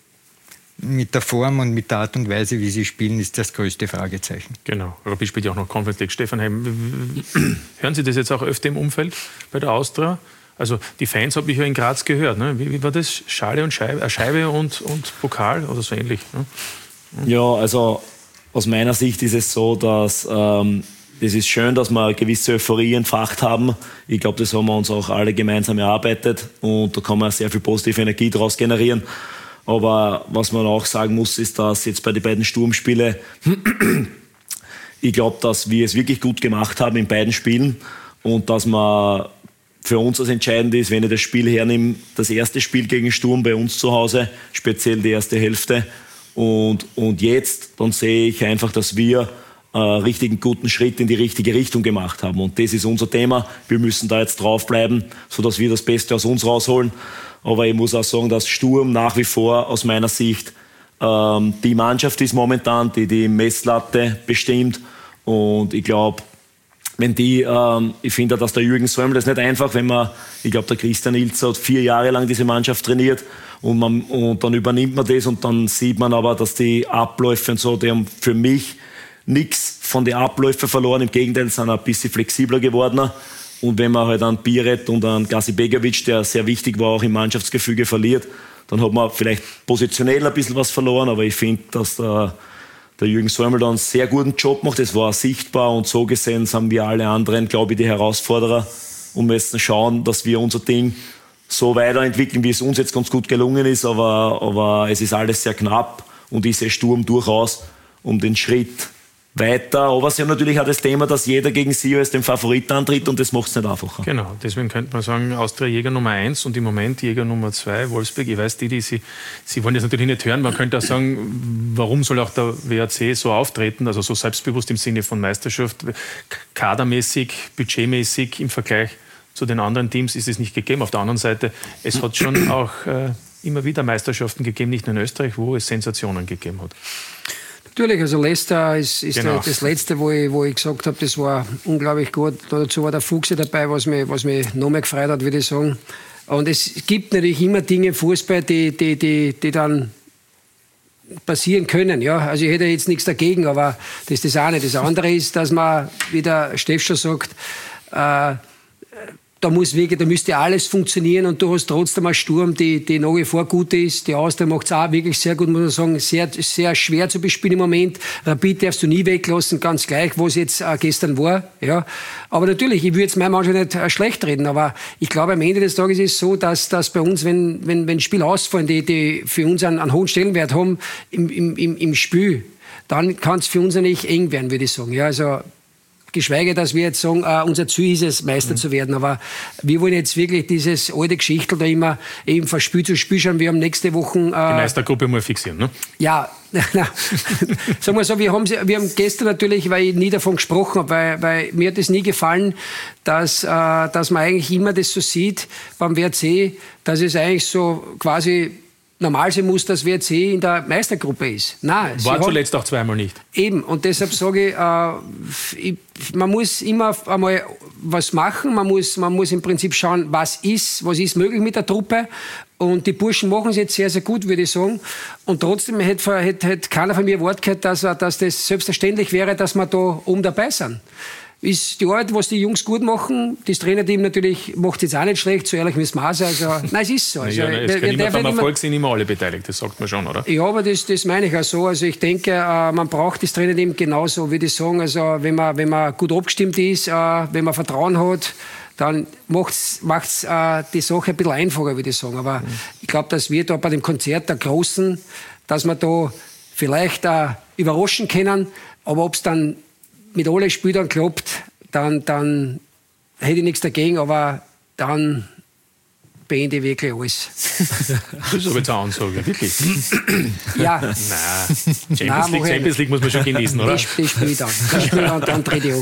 mit der Form und mit der Art und Weise, wie sie spielen, ist das größte Fragezeichen. Genau. Rapid spielt ja auch noch Conference League. Stefan Heim, hören Sie das jetzt auch öfter im Umfeld bei der Austria? Also die Fans habe ich ja in Graz gehört. Ne? Wie war das? Schale und Scheibe und Pokal oder so ähnlich? Ne? Ja, also aus meiner Sicht ist es so, dass es ist schön, dass wir eine gewisse Euphorie entfacht haben. Ich glaube, das haben wir uns auch alle gemeinsam erarbeitet und da kann man sehr viel positive Energie daraus generieren. Aber was man auch sagen muss, ist, dass jetzt bei den beiden Sturmspielen, ich glaube, dass wir es wirklich gut gemacht haben in beiden Spielen und dass man für uns das Entscheidende ist, wenn ich das Spiel hernehme, das erste Spiel gegen Sturm bei uns zu Hause, speziell die erste Hälfte. Und jetzt, dann sehe ich einfach, dass wir einen richtigen guten Schritt in die richtige Richtung gemacht haben. Und das ist unser Thema. Wir müssen da jetzt draufbleiben, sodass wir das Beste aus uns rausholen. Aber ich muss auch sagen, dass Sturm nach wie vor aus meiner Sicht die Mannschaft ist momentan, die Messlatte bestimmt. Und ich glaube, wenn ich finde, dass der Jürgen Säumel, das ist nicht einfach, ich glaube, der Christian Ilzer hat 4 Jahre lang diese Mannschaft trainiert und dann übernimmt man das und dann sieht man aber, dass die Abläufe und so, die haben für mich nichts von den Abläufen verloren, im Gegenteil, sind ein bisschen flexibler geworden. Und wenn man halt einen Biret und einen Gazi Begovic, der sehr wichtig war, auch im Mannschaftsgefüge verliert, dann hat man vielleicht positionell ein bisschen was verloren, aber ich finde, dass der Jürgen Säumel da einen sehr guten Job macht. Das war sichtbar und so gesehen haben wir alle anderen, glaube ich, die Herausforderer und müssen schauen, dass wir unser Ding so weiterentwickeln, wie es uns jetzt ganz gut gelungen ist, aber es ist alles sehr knapp und ich sehe Sturm durchaus um den Schritt weiter. Aber sie haben natürlich auch das Thema, dass jeder gegen sie als den Favoriten antritt und das macht es nicht einfacher. Genau, deswegen könnte man sagen, Austria Jäger Nummer 1 und im Moment Jäger Nummer 2, Wolfsburg. Ich weiß, Sie wollen das natürlich nicht hören. Man könnte auch sagen, warum soll auch der WAC so auftreten, also so selbstbewusst im Sinne von Meisterschaft, kadermäßig, budgetmäßig im Vergleich zu den anderen Teams ist es nicht gegeben. Auf der anderen Seite, es hat schon auch immer wieder Meisterschaften gegeben, nicht nur in Österreich, wo es Sensationen gegeben hat. Natürlich, also Leicester ist genau. Das Letzte, wo ich gesagt habe, das war unglaublich gut. Dazu war der Fuchs dabei, was mich noch mehr gefreut hat, würde ich sagen. Und es gibt natürlich immer Dinge im Fußball, die dann passieren können. Ja? Also ich hätte jetzt nichts dagegen, aber das ist das eine. Das andere ist, dass man, wie der Steff schon sagt, da müsste alles funktionieren und du hast trotzdem einen Sturm, die nach wie vor gut ist. Die Austria macht es auch wirklich sehr gut, muss man sagen. Sehr, sehr schwer zu bespielen im Moment. Rapid darfst du nie weglassen, ganz gleich, was jetzt gestern war. Ja. Aber natürlich, ich würde jetzt meine Mannschaft nicht schlecht reden, aber ich glaube, am Ende des Tages ist es so, dass bei uns, wenn Spiele ausfallen, die für uns einen hohen Stellenwert haben im Spiel, dann kann es für uns nicht eng werden, würde ich sagen. Ja, also, geschweige, dass wir jetzt sagen, unser Ziel ist es, Meister zu werden. Aber wir wollen jetzt wirklich dieses alte Geschichtel da immer eben von Spiel zu Spiel schauen. Wir haben nächste Woche... die Meistergruppe mal fixieren, ne? Ja, sagen wir so, wir haben gestern natürlich, weil ich nie davon gesprochen habe, weil mir hat es nie gefallen, dass man eigentlich immer das so sieht beim WRC, dass es eigentlich so quasi normal sein muss, dass WRC in der Meistergruppe ist. Nein, war zuletzt auch zweimal nicht. Eben, und deshalb sage ich, man muss immer einmal was machen, man muss im Prinzip schauen, was ist möglich mit der Truppe. Und die Burschen machen es jetzt sehr, sehr gut, würde ich sagen. Und trotzdem hätte keiner von mir Wort gehört, dass das selbstverständlich wäre, dass wir da oben dabei sind. Ist die Arbeit, was die Jungs gut machen. Das Trainerteam natürlich macht es jetzt auch nicht schlecht, so ehrlich müssen wir auch sein. Also, nein, es ist so. Also, beim Erfolg sind immer alle beteiligt, das sagt man schon, oder? Ja, aber das meine ich auch so. Also ich denke, man braucht das Trainerteam genauso, würde ich sagen. Also wenn man gut abgestimmt ist, wenn man Vertrauen hat, dann macht's die Sache ein bisschen einfacher, würde ich sagen. Aber ich glaube, dass wir da bei dem Konzert der Großen, dass wir da vielleicht überraschen können. Aber ob es dann mit allen Spielern klappt, dann hätte ich nichts dagegen, aber dann beende ich wirklich alles. Das ist aber jetzt eine Ansage, wirklich. Ja. Nein, Champions League muss man schon genießen, oder? Das spiele ich dann. Das spiele ich dann drehe ich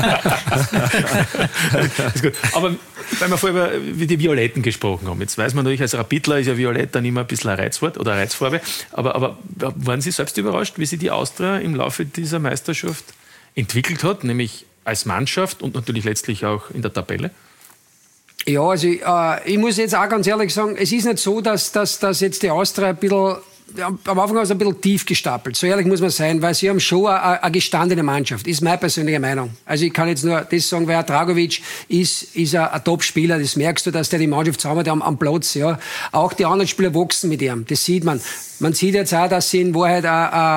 ist gut. Aber weil wir vorher über die Violetten gesprochen haben, jetzt weiß man natürlich, als Rapidler ist ja Violett dann immer ein bisschen ein Reizwort oder eine Reizfarbe, aber waren Sie selbst überrascht, wie sich die Austria im Laufe dieser Meisterschaft entwickelt hat, nämlich als Mannschaft und natürlich letztlich auch in der Tabelle? Ja, also ich muss jetzt auch ganz ehrlich sagen, es ist nicht so, dass jetzt die Austria ein bisschen, am Anfang war es ein bisschen tief gestapelt. So ehrlich muss man sein, weil sie haben schon eine gestandene Mannschaft, ist meine persönliche Meinung. Also ich kann jetzt nur das sagen, weil Dragovic ist ein Top-Spieler, das merkst du, dass der die Mannschaft zusammen hat am Platz. Ja. Auch die anderen Spieler wachsen mit ihm, das sieht man. Man sieht jetzt auch, dass sie in Wahrheit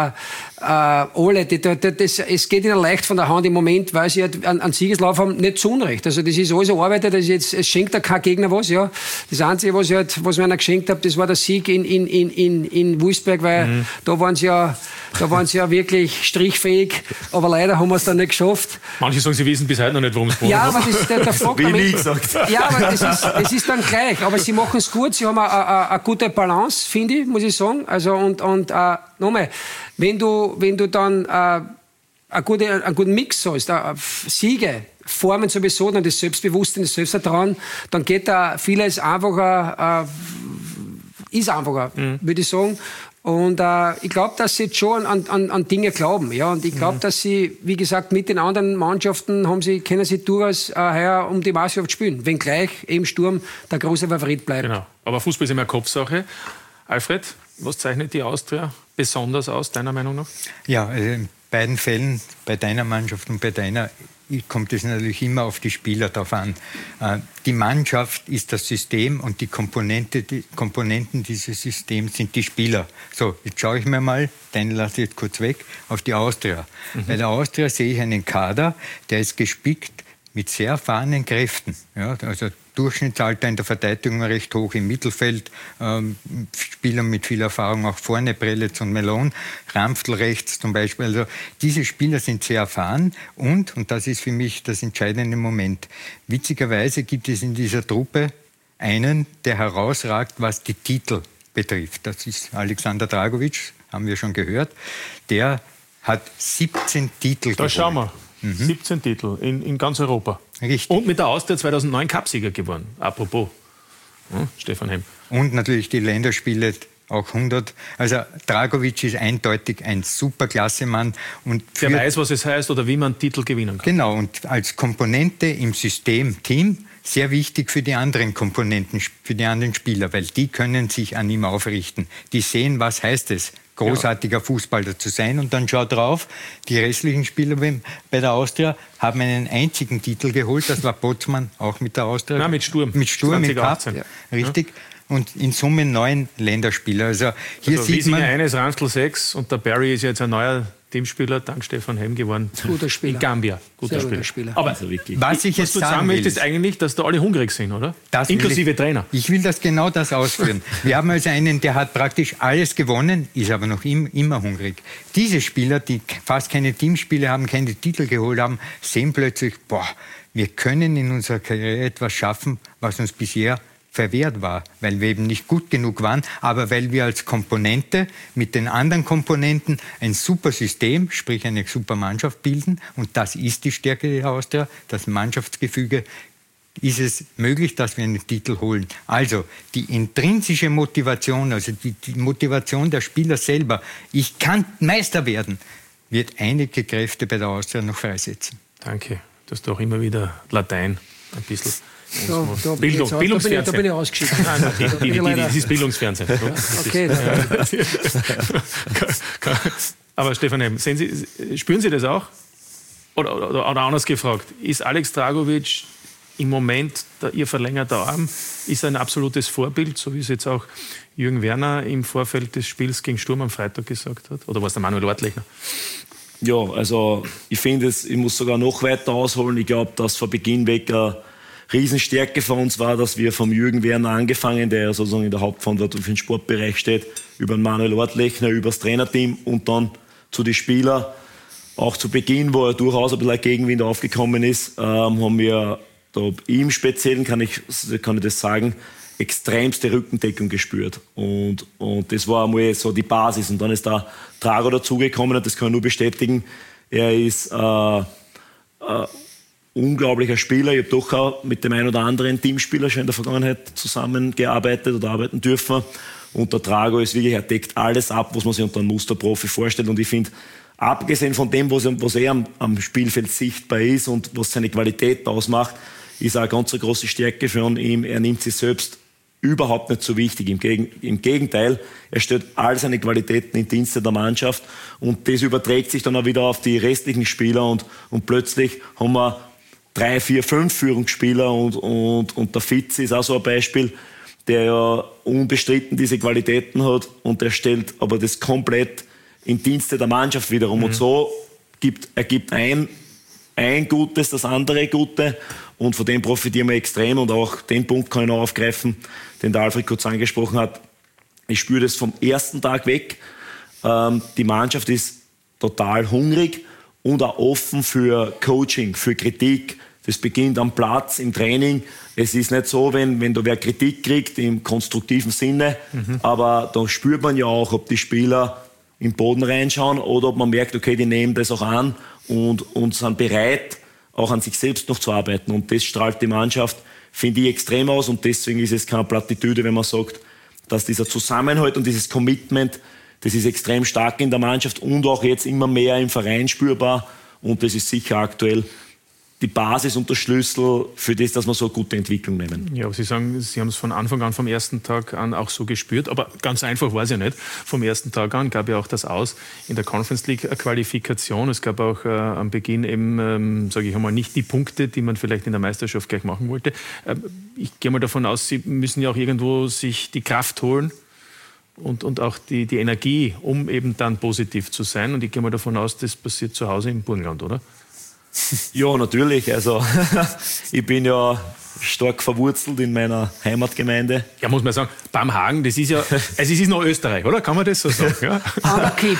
alle, es geht ihnen leicht von der Hand im Moment, weil sie halt einen Siegeslauf haben, nicht zu Unrecht. Also das ist alles erarbeitet, es schenkt da kein Gegner was. Ja. Das Einzige, was mir einer geschenkt hat, das war der Sieg in Wolfsburg, weil da waren sie ja wirklich strichfähig, aber leider haben wir es dann nicht geschafft. Manche sagen, sie wissen bis heute noch nicht, worum es geht. Ja, aber das ist der Fakt. Wie nie gesagt. Ja, aber das ist dann gleich. Aber sie machen es gut, sie haben eine gute Balance, finde ich, muss ich sagen. Also und nochmal, wenn du dann einen guten Mix hast, Siege, Formen sowieso, dann das Selbstbewusstsein, das Selbstvertrauen, dann geht da vieles einfacher, ist einfacher, würde ich sagen. Und ich glaube, dass sie jetzt schon an Dinge glauben. Ja? Und ich glaube, dass sie, wie gesagt, mit den anderen Mannschaften können sie durchaus heuer um die Meisterschaft spielen. Wenngleich eben Sturm der große Favorit bleibt. Genau. Aber Fußball ist immer eine Kopfsache. Alfred, was zeichnet die Austria besonders aus, deiner Meinung nach? Ja, also in beiden Fällen, bei deiner Mannschaft und bei deiner, kommt es natürlich immer auf die Spieler drauf an. Die Mannschaft ist das System und die Komponenten dieses Systems sind die Spieler. So, jetzt schaue ich mir mal, deine lasse ich jetzt kurz weg, auf die Austria. Bei der Austria sehe ich einen Kader, der ist gespickt mit sehr erfahrenen Kräften. Ja, also Durchschnittsalter in der Verteidigung recht hoch, im Mittelfeld Spieler mit viel Erfahrung auch vorne, Prelitz und Melon, Ramftl rechts zum Beispiel. Also diese Spieler sind sehr erfahren und das ist für mich das entscheidende Moment, witzigerweise gibt es in dieser Truppe einen, der herausragt, was die Titel betrifft. Das ist Alexander Dragovic, haben wir schon gehört. Der hat 17 Titel geholt. Da schauen wir. 17 Titel in ganz Europa. Richtig. Und mit der Austria 2009 Cupsieger geworden. Apropos, Stefan Hemm. Und natürlich die Länderspiele, auch 100. Also Dragovic ist eindeutig ein Superklassemann. Der weiß, was es heißt oder wie man Titel gewinnen kann. Genau, und als Komponente im System Team sehr wichtig für die anderen Komponenten, für die anderen Spieler, weil die können sich an ihm aufrichten. Die sehen, was heißt es, großartiger Fußballer zu sein. Und dann schaut drauf, die restlichen Spieler bei der Austria haben einen einzigen Titel geholt. Das war Bozmann, auch mit der Austria. Nein, mit Sturm. Mit Sturm im Cup, richtig. Und in Summe 9 Länderspieler. Also hier sieht man... Eines Ramftl 6 und der Barry ist jetzt ein neuer Teamspieler, dank Stefan Hemm geworden. Guter Spieler. In Gambia. Guter Spieler. Aber also wirklich. Was ich jetzt sagen möchte, ist eigentlich, dass da alle hungrig sind, oder? Inklusive Trainer. Ich will genau das ausführen. Wir haben also einen, der hat praktisch alles gewonnen, ist aber noch immer hungrig. Diese Spieler, die fast keine Teamspiele haben, keine Titel geholt haben, sehen plötzlich, wir können in unserer Karriere etwas schaffen, was uns bisher verwehrt war, weil wir eben nicht gut genug waren, aber weil wir als Komponente mit den anderen Komponenten ein super System, sprich eine super Mannschaft bilden, und das ist die Stärke der Austria, das Mannschaftsgefüge, ist es möglich, dass wir einen Titel holen. Also die intrinsische Motivation, also die Motivation der Spieler selber, ich kann Meister werden, wird einige Kräfte bei der Austria noch freisetzen. Danke, das ist doch immer wieder Latein, ein bisschen. Bildungsfernsehen. Da bin ich ausgeschieden. Nein, das ist Bildungsfernsehen. Okay. Aber Stefan Hemm, spüren Sie das auch? Oder anders gefragt, ist Alex Dragovic im Moment Ihr verlängerter Arm, ist ein absolutes Vorbild, so wie es jetzt auch Jürgen Werner im Vorfeld des Spiels gegen Sturm am Freitag gesagt hat? Oder war es der Manuel Ortlechner? Ja, also ich finde, ich muss sogar noch weiter ausholen. Ich glaube, dass von Beginn weg eine Riesenstärke für uns war, dass wir vom Jürgen Werner angefangen, der sozusagen in der Hauptverantwortung für den Sportbereich steht, über den Manuel Ortlechner, über das Trainerteam und dann zu den Spielern. Auch zu Beginn, wo er durchaus ein bisschen Gegenwind aufgekommen ist, haben wir da im Speziellen, kann ich das sagen, extremste Rückendeckung gespürt. Und das war einmal so die Basis. Und dann ist der Drago dazugekommen, und das kann ich nur bestätigen. Er ist unglaublicher Spieler. Ich habe doch auch mit dem einen oder anderen Teamspieler schon in der Vergangenheit zusammengearbeitet oder arbeiten dürfen. Und der Drago ist wirklich, er deckt alles ab, was man sich unter einem Musterprofi vorstellt. Und ich finde, abgesehen von dem, was er am Spielfeld sichtbar ist und was seine Qualität ausmacht, ist auch eine ganz große Stärke für ihn. Er nimmt sich selbst überhaupt nicht so wichtig. Im Gegenteil, er stellt all seine Qualitäten in Dienste der Mannschaft. Und das überträgt sich dann auch wieder auf die restlichen Spieler. Und plötzlich haben wir 3, 4, 5 Führungsspieler und der Fitz ist auch so ein Beispiel, der ja unbestritten diese Qualitäten hat, und er stellt aber das komplett in Dienste der Mannschaft wiederum. Und so ergibt ein Gutes das andere Gute, und von dem profitieren wir extrem. Und auch den Punkt kann ich noch aufgreifen, den der Alfred kurz angesprochen hat. Ich spüre das vom ersten Tag weg. Die Mannschaft ist total hungrig und auch offen für Coaching, für Kritik. Das beginnt am Platz, im Training. Es ist nicht so, wenn da wer Kritik kriegt, im konstruktiven Sinne, aber da spürt man ja auch, ob die Spieler im Boden reinschauen oder ob man merkt, okay, die nehmen das auch an und sind bereit, auch an sich selbst noch zu arbeiten. Und das strahlt die Mannschaft, finde ich, extrem aus. Und deswegen ist es keine Plattitüde, wenn man sagt, dass dieser Zusammenhalt und dieses Commitment, das ist extrem stark in der Mannschaft und auch jetzt immer mehr im Verein spürbar. Und das ist sicher aktuell die Basis und der Schlüssel für das, dass wir so eine gute Entwicklung nehmen. Ja, aber Sie sagen, Sie haben es von Anfang an, vom ersten Tag an auch so gespürt. Aber ganz einfach war es ja nicht. Vom ersten Tag an gab ja auch das Aus in der Conference League Qualifikation. Es gab auch am Beginn eben, sage ich einmal, nicht die Punkte, die man vielleicht in der Meisterschaft gleich machen wollte. Ich gehe mal davon aus, Sie müssen ja auch irgendwo sich die Kraft holen und auch die Energie, um eben dann positiv zu sein. Und ich gehe mal davon aus, das passiert zu Hause im Burgenland, oder? Ja, natürlich. Also, ich bin ja stark verwurzelt in meiner Heimatgemeinde. Ja, muss man sagen, Bamhagen, das ist ja, also es ist noch Österreich, oder? Kann man das so sagen? Ja? An der Kipp,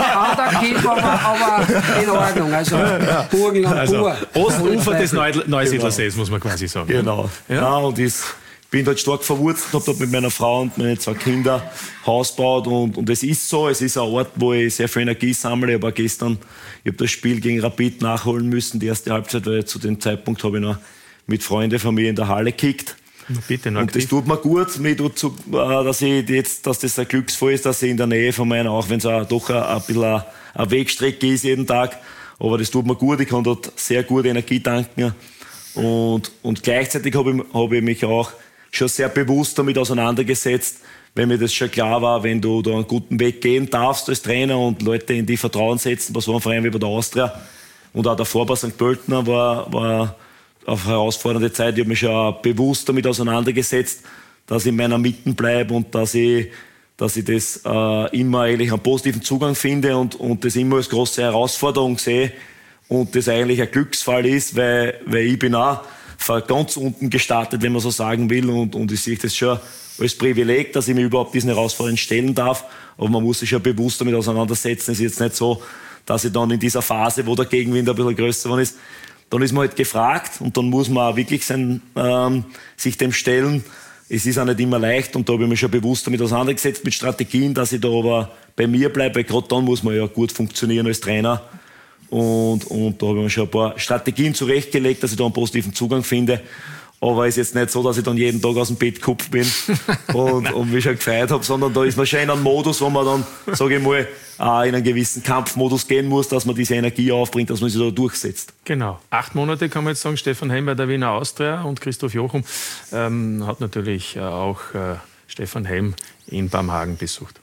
aber in Ordnung. Also Burgenland pur. Ostufer des Neusiedlersees, muss man quasi sagen. Genau. Ja, und ich bin dort stark verwurzelt, habe dort mit meiner Frau und meinen 2 Kindern Haus gebaut und es ist so, es ist ein Ort, wo ich sehr viel Energie sammle. Aber gestern, ich habe das Spiel gegen Rapid nachholen müssen, die erste Halbzeit, weil zu dem Zeitpunkt habe ich noch mit Freunden von mir in der Halle gekickt. Bitte, und das tut mir gut, dass das ein Glücksfall ist, dass ich in der Nähe von meinen, auch wenn es doch ein bisschen eine Wegstrecke ist jeden Tag, aber das tut mir gut, ich kann dort sehr gute Energie tanken und gleichzeitig habe ich mich auch schon sehr bewusst damit auseinandergesetzt, weil mir das schon klar war, wenn du da einen guten Weg gehen darfst als Trainer und Leute in die Vertrauen setzen, bei so einem Verein wie bei der Austria und auch davor bei St. Pölten war auf herausfordernde Zeit. Ich habe mich schon bewusst damit auseinandergesetzt, dass ich in meiner Mitte bleibe und dass ich das immer eigentlich einen positiven Zugang finde und das immer als große Herausforderung sehe und das eigentlich ein Glücksfall ist, weil ich bin auch von ganz unten gestartet, wenn man so sagen will, und ich sehe das schon als Privileg, dass ich mich überhaupt diesen Herausforderungen stellen darf, aber man muss sich schon bewusst damit auseinandersetzen. Es ist jetzt nicht so, dass ich dann in dieser Phase, wo der Gegenwind ein bisschen größer geworden ist, dann ist man halt gefragt und dann muss man auch wirklich sich dem stellen. Es ist auch nicht immer leicht und da habe ich mich schon bewusst damit auseinandergesetzt, mit Strategien, dass ich da aber bei mir bleibe, weil gerade dann muss man ja gut funktionieren als Trainer. Und da habe ich mir schon ein paar Strategien zurechtgelegt, dass ich da einen positiven Zugang finde. Aber es ist jetzt nicht so, dass ich dann jeden Tag aus dem Bett gehupft bin und mich schon gefeiert habe, sondern da ist man schon in einem Modus, wo man dann, sage ich mal, auch in einen gewissen Kampfmodus gehen muss, dass man diese Energie aufbringt, dass man sich da durchsetzt. Genau. 8 Monate kann man jetzt sagen, Stefan Helm bei der Wiener Austria und Christoph Jochum hat natürlich auch Stefan Helm in Bamhagen besucht.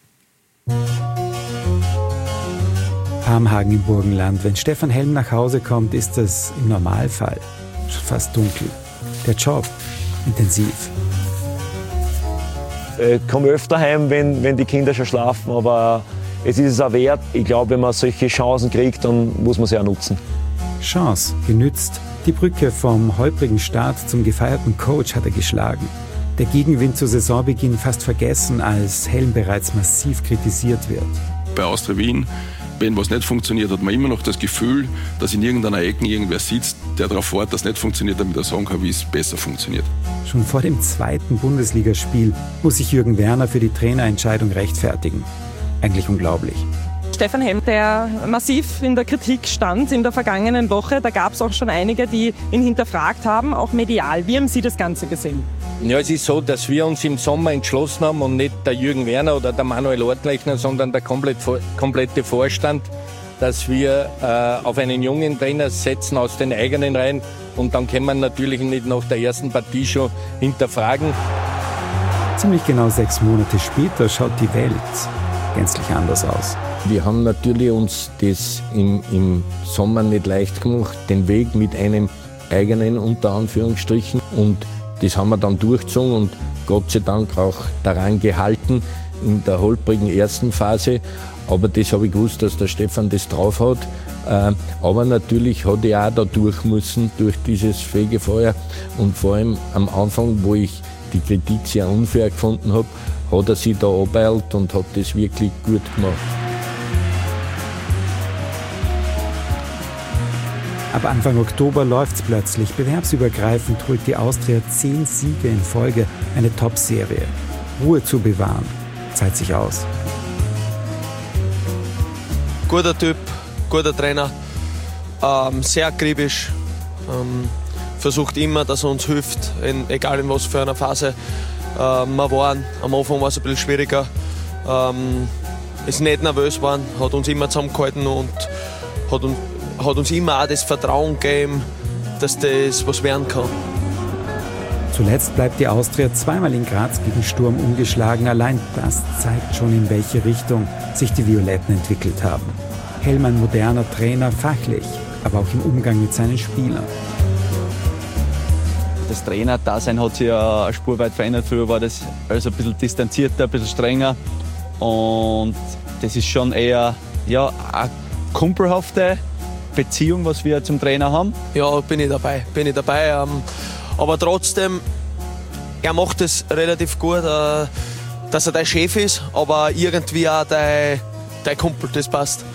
Bamhagen im Burgenland. Wenn Stefan Helm nach Hause kommt, ist es im Normalfall schon fast dunkel. Der Job intensiv. Ich komme öfter heim, wenn die Kinder schon schlafen, aber es ist es auch wert. Ich glaube, wenn man solche Chancen kriegt, dann muss man sie auch nutzen. Chance genützt. Die Brücke vom holprigen Start zum gefeierten Coach hat er geschlagen. Der Gegenwind zu Saisonbeginn fast vergessen, als Helm bereits massiv kritisiert wird. Bei Austria Wien, wenn was nicht funktioniert, hat man immer noch das Gefühl, dass in irgendeiner Ecke irgendwer sitzt, der darauf wartet, dass es nicht funktioniert, damit er sagen kann, wie es besser funktioniert. Schon vor dem 2. Bundesligaspiel muss sich Jürgen Werner für die Trainerentscheidung rechtfertigen. Eigentlich unglaublich. Stefan Helm, der massiv in der Kritik stand in der vergangenen Woche. Da gab es auch schon einige, die ihn hinterfragt haben, auch medial. Wie haben Sie das Ganze gesehen? Ja, es ist so, dass wir uns im Sommer entschlossen haben und nicht der Jürgen Werner oder der Manuel Ortlechner, sondern der komplette Vorstand, dass wir auf einen jungen Trainer setzen aus den eigenen Reihen. Und dann kann man natürlich nicht nach der ersten Partie schon hinterfragen. Ziemlich genau 6 Monate später schaut die Welt gänzlich anders aus. Wir haben natürlich uns das im Sommer nicht leicht gemacht, den Weg mit einem eigenen, unter Anführungsstrichen. Und das haben wir dann durchgezogen und Gott sei Dank auch daran gehalten in der holprigen ersten Phase. Aber das habe ich gewusst, dass der Stefan das drauf hat. Aber natürlich hat er auch da durch müssen, durch dieses Fegefeuer. Und vor allem am Anfang, wo ich die Kritik sehr unfair gefunden habe, hat er sich da abeilt und hat das wirklich gut gemacht. Ab Anfang Oktober läuft's plötzlich. Bewerbsübergreifend holt die Austria 10 Siege in Folge, eine Top-Serie. Ruhe zu bewahren, zahlt sich aus. Guter Typ, guter Trainer, sehr akribisch, versucht immer, dass er uns hilft, egal in was für einer Phase wir waren. Am Anfang war es ein bisschen schwieriger, ist nicht nervös geworden, hat uns immer zusammengehalten und hat uns immer auch das Vertrauen gegeben, dass das was werden kann. Zuletzt bleibt die Austria zweimal in Graz gegen Sturm ungeschlagen. Allein das zeigt schon, in welche Richtung sich die Violetten entwickelt haben. Helm ein moderner Trainer, fachlich, aber auch im Umgang mit seinen Spielern. Das Trainerdasein hat sich ja spurweit verändert. Früher war das also ein bisschen distanzierter, ein bisschen strenger. Und das ist schon eher eine kumpelhafte Beziehung, was wir zum Trainer haben? Ja, bin ich dabei. Aber trotzdem, er macht es relativ gut, dass er dein Chef ist, aber irgendwie auch dein Kumpel, das passt.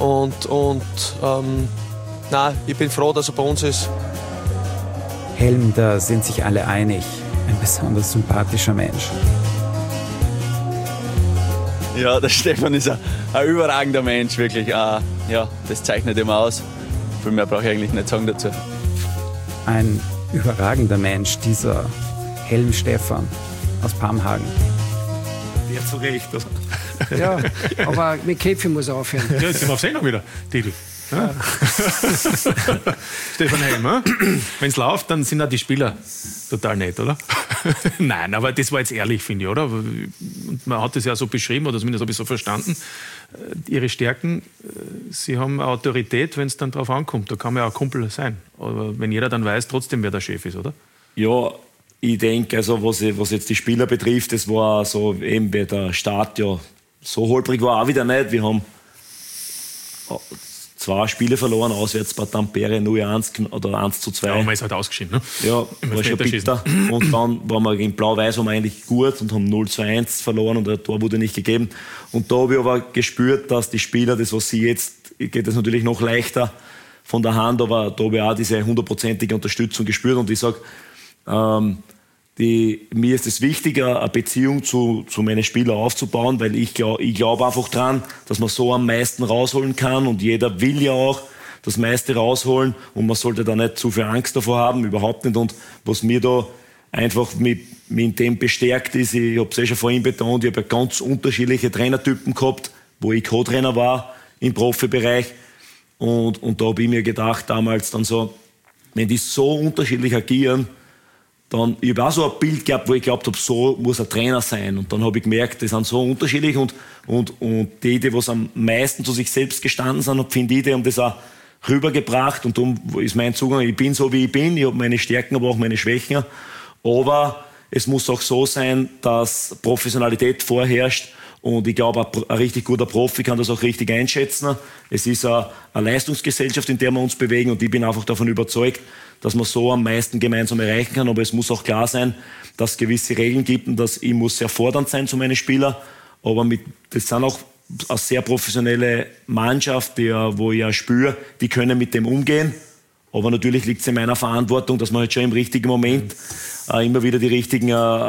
Nein, ich bin froh, dass er bei uns ist. Helm, da sind sich alle einig. Ein besonders sympathischer Mensch. Ja, der Stefan ist ein überragender Mensch, wirklich. Ja, das zeichnet ihn aus. Viel mehr brauche ich eigentlich nicht sagen dazu. Ein überragender Mensch, dieser Helm Stefan aus Pamhagen. Der zu Recht. Ja, aber mit Käpfi muss er aufhören. Ja, jetzt sind wir auf Sendung wieder, Titel. Ja. Stefan Helm, wenn es läuft, dann sind auch die Spieler total nett, oder? Nein, aber das war jetzt ehrlich, finde ich, oder? Und man hat das ja so beschrieben, oder zumindest habe ich so verstanden. Ihre Stärken, sie haben eine Autorität, wenn es dann drauf ankommt. Da kann man ja auch Kumpel sein. Aber wenn jeder dann weiß, trotzdem, wer der Chef ist, oder? Ja, ich denke, also, was jetzt die Spieler betrifft, das war so, eben bei der Start ja so holprig war auch wieder nicht. Wir haben 2 Spiele verloren, auswärts bei Tampere 0-1 oder 1-2. Ja, man ist halt ausgeschieden, ne? Ja, war schon bitter. Und dann waren wir gegen Blau-Weiß eigentlich gut und haben 0-1 verloren und ein Tor wurde nicht gegeben. Und da habe ich aber gespürt, dass die Spieler, das was sie jetzt, geht das natürlich noch leichter von der Hand, aber da habe ich auch diese 100%ige Unterstützung gespürt und ich sage, mir ist es wichtiger, eine Beziehung zu meinen Spielern aufzubauen, weil ich glaube einfach dran, dass man so am meisten rausholen kann und jeder will ja auch das meiste rausholen und man sollte da nicht zu viel Angst davor haben, überhaupt nicht. Und was mir da einfach mit dem bestärkt ist, ich habe es schon vorhin betont, ich habe ja ganz unterschiedliche Trainertypen gehabt, wo ich Co-Trainer war im Profibereich und da habe ich mir gedacht damals dann so, wenn die so unterschiedlich agieren, dann, ich habe auch so ein Bild gehabt, wo ich geglaubt habe, so muss ein Trainer sein. Und dann habe ich gemerkt, die sind so unterschiedlich und die was am meisten zu sich selbst gestanden sind, finde ich, die haben das auch rübergebracht. Und darum ist mein Zugang, ich bin so, wie ich bin, ich habe meine Stärken, aber auch meine Schwächen. Aber es muss auch so sein, dass Professionalität vorherrscht. Und ich glaube, ein richtig guter Profi kann das auch richtig einschätzen. Es ist eine Leistungsgesellschaft, in der wir uns bewegen. Und ich bin einfach davon überzeugt, dass man so am meisten gemeinsam erreichen kann. Aber es muss auch klar sein, dass es gewisse Regeln gibt und dass ich muss sehr fordernd sein zu meinen Spielern. Aber das sind auch eine sehr professionelle Mannschaft, wo ich auch spüre, die können mit dem umgehen. Aber natürlich liegt es in meiner Verantwortung, dass man halt schon im richtigen Moment immer wieder die richtigen,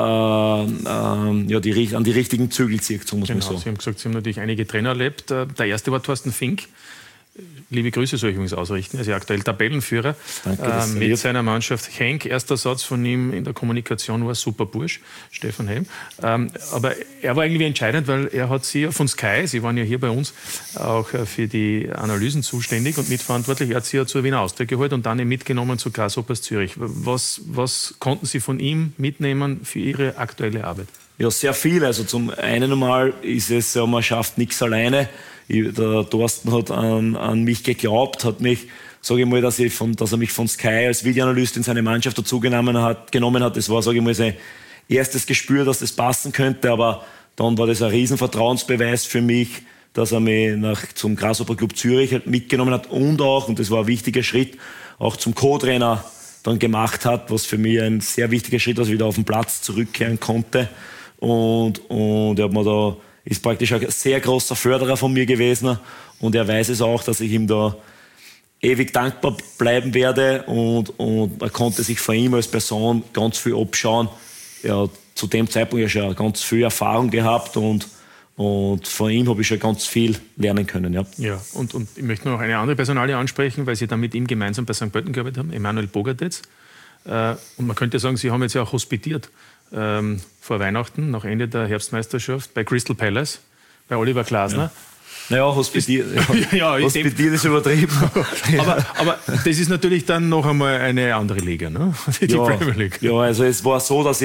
an die richtigen Zügel zieht, so muss man sagen. Sie haben gesagt, Sie haben natürlich einige Trainer erlebt. Der erste war Thorsten Fink. Liebe Grüße soll ich übrigens ausrichten. Er ist ja aktuell Tabellenführer. Danke, mit seiner Mannschaft. Henk, erster Satz von ihm in der Kommunikation war super Bursch, Stefan Helm. Aber er war irgendwie entscheidend, weil er hat Sie von Sky, Sie waren ja hier bei uns auch für die Analysen zuständig und mitverantwortlich, er hat Sie ja zur Wiener Austria geholt und dann mitgenommen zu Grasshoppers Zürich. Was konnten Sie von ihm mitnehmen für Ihre aktuelle Arbeit? Ja, sehr viel. Also zum einen einmal ist es, man schafft nichts alleine. Der Thorsten hat an mich geglaubt, hat mich, sage ich mal, dass er mich von Sky als Videoanalyst in seine Mannschaft dazu genommen hat. Das war, sage ich mal, sein erstes Gespür, dass das passen könnte. Aber dann war das ein Riesenvertrauensbeweis für mich, dass er mich zum Grasshopper Club Zürich halt mitgenommen hat und das war ein wichtiger Schritt, auch zum Co-Trainer dann gemacht hat, was für mich ein sehr wichtiger Schritt, dass ich wieder auf den Platz zurückkehren konnte. Und er hat mir da ist praktisch ein sehr großer Förderer von mir gewesen und er weiß es auch, dass ich ihm da ewig dankbar bleiben werde und er konnte sich von ihm als Person ganz viel abschauen. Er hat zu dem Zeitpunkt ja schon ganz viel Erfahrung gehabt und von ihm habe ich schon ganz viel lernen können. Ja, und ich möchte noch eine andere Personalie ansprechen, weil Sie dann mit ihm gemeinsam bei St. Pölten gearbeitet haben, Emanuel Bogartetz. Und man könnte sagen, Sie haben jetzt ja auch hospitiert. Vor Weihnachten, nach Ende der Herbstmeisterschaft, bei Crystal Palace, bei Oliver Glasner. Ja. Naja, hospitiert ist übertrieben. aber das ist natürlich dann noch einmal eine andere Liga, ne? Die Premier League. Ja, also es war so, dass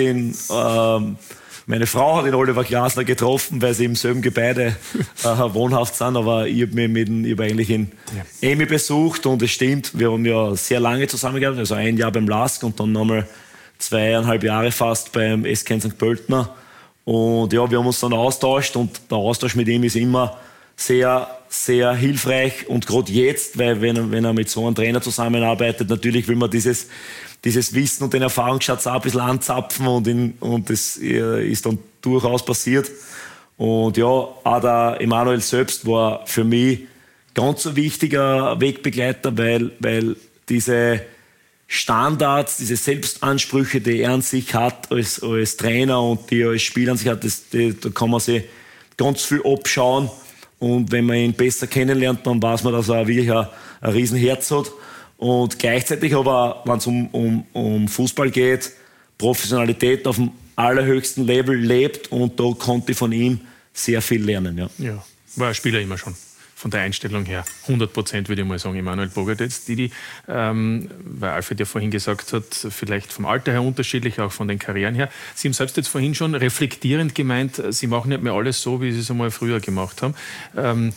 meine Frau hat den Oliver Glasner getroffen, weil sie im selben Gebäude wohnhaft sind, aber ich habe eigentlich in Emi besucht und es stimmt, wir haben ja sehr lange zusammengearbeitet, also ein Jahr beim LASK und dann nochmal 2,5 Jahre fast beim SK St. Pöltener. Und ja, wir haben uns dann austauscht und der Austausch mit ihm ist immer sehr, sehr hilfreich. Und gerade jetzt, weil wenn er mit so einem Trainer zusammenarbeitet, natürlich will man dieses Wissen und den Erfahrungsschatz auch ein bisschen anzapfen und das ist dann durchaus passiert. Und ja, auch der Emanuel selbst war für mich ganz ein wichtiger Wegbegleiter, weil diese Standards, diese Selbstansprüche, die er an sich hat als Trainer und die er als Spieler an sich hat, da kann man sich ganz viel abschauen. Und wenn man ihn besser kennenlernt, dann weiß man, dass er wirklich ein Riesenherz hat. Und gleichzeitig aber, wenn es um Fußball geht, Professionalität auf dem allerhöchsten Level lebt. Und da konnte ich von ihm sehr viel lernen. Ja, war ein Spieler immer schon. Von der Einstellung her 100% würde ich mal sagen, Emanuel Bogadec, weil Alfred ja vorhin gesagt hat, vielleicht vom Alter her unterschiedlich, auch von den Karrieren her. Sie haben selbst jetzt vorhin schon reflektierend gemeint, Sie machen nicht mehr alles so, wie Sie es einmal früher gemacht haben.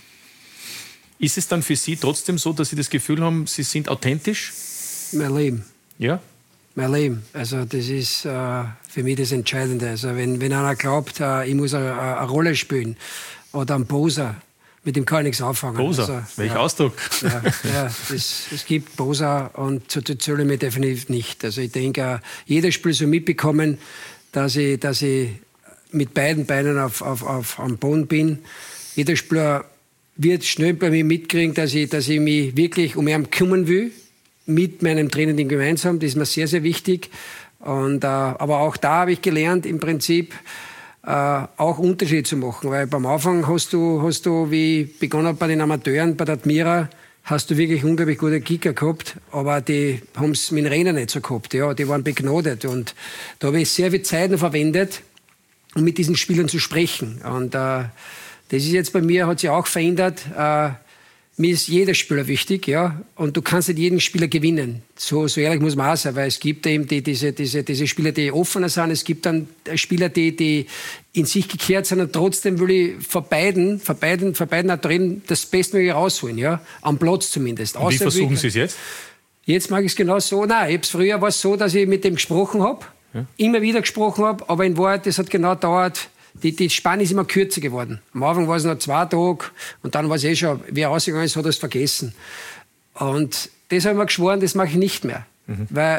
Ist es dann für Sie trotzdem so, dass Sie das Gefühl haben, Sie sind authentisch? Mein Leben. Ja? Mein Leben. Also das ist für mich das Entscheidende. Also wenn einer glaubt, ich muss eine Rolle spielen oder ein Poser, mit dem kann ich nichts anfangen. Poser? Also, welcher Ausdruck? Ja, es gibt Poser und zu zähle ich mir definitiv nicht. Also ich denke, jeder Spiel so mitbekommen, dass ich mit beiden Beinen am Boden bin. Jeder Spieler wird schnell bei mir mitkriegen, dass ich mich wirklich um ihn kümmern will, mit meinem Trainerteam gemeinsam. Das ist mir sehr, sehr wichtig. Und, aber auch da habe ich gelernt, im Prinzip auch Unterschiede zu machen. Weil beim Anfang hast du, wie ich begonnen habe bei den Amateuren, bei der Admira, hast du wirklich unglaublich gute Kicker gehabt, aber die haben es mit den Trainern nicht so gehabt. Ja, die waren begnadet. Und da habe ich sehr viel Zeit verwendet, um mit diesen Spielern zu sprechen. Und das ist jetzt bei mir, hat sich auch verändert. Mir ist jeder Spieler wichtig, ja, und du kannst nicht jeden Spieler gewinnen. So ehrlich muss man auch sein, weil es gibt eben diese Spieler, die offener sind, es gibt dann Spieler, die in sich gekehrt sind und trotzdem will ich von beiden Aktoren das Bestmögliche rausholen, ja, am Platz zumindest. Und wie versuchen Sie es jetzt? Jetzt mag ich es genau so. Nein, früher war es so, dass ich mit dem gesprochen habe, immer wieder gesprochen habe, aber in Wahrheit, das hat genau gedauert. Die Spanne ist immer kürzer geworden. Am Anfang war es noch 2 Tage und dann war es schon, wie er rausgegangen ist, hat er es vergessen. Und das habe ich mir geschworen, das mache ich nicht mehr. Weil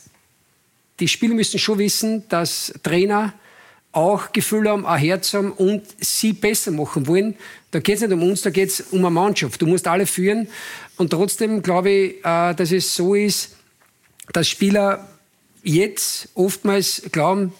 die Spieler müssen schon wissen, dass Trainer auch Gefühl haben, ein Herz haben und sie besser machen wollen. Da geht es nicht um uns, da geht es um eine Mannschaft. Du musst alle führen. Und trotzdem glaube ich, dass es so ist, dass Spieler jetzt oftmals glauben,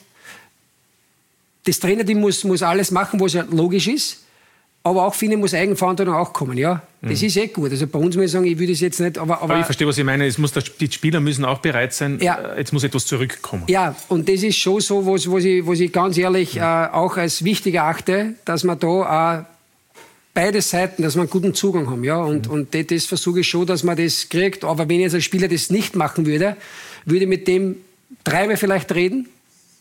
das Trainerteam muss alles machen, was ja logisch ist, aber auch finde, muss Eigenverantwortung auch kommen, ja. Das ist gut. Also bei uns muss ich sagen, ich würde es jetzt nicht, aber ich verstehe, was Sie meinen. Die Spieler müssen auch bereit sein, jetzt muss etwas zurückkommen. Ja, und das ist schon so, was ich ganz ehrlich auch als wichtig erachte, dass man da beide Seiten, dass wir einen guten Zugang haben, ja. Und das versuche ich schon, dass man das kriegt. Aber wenn jetzt ein Spieler das nicht machen würde ich mit dem 3-mal vielleicht reden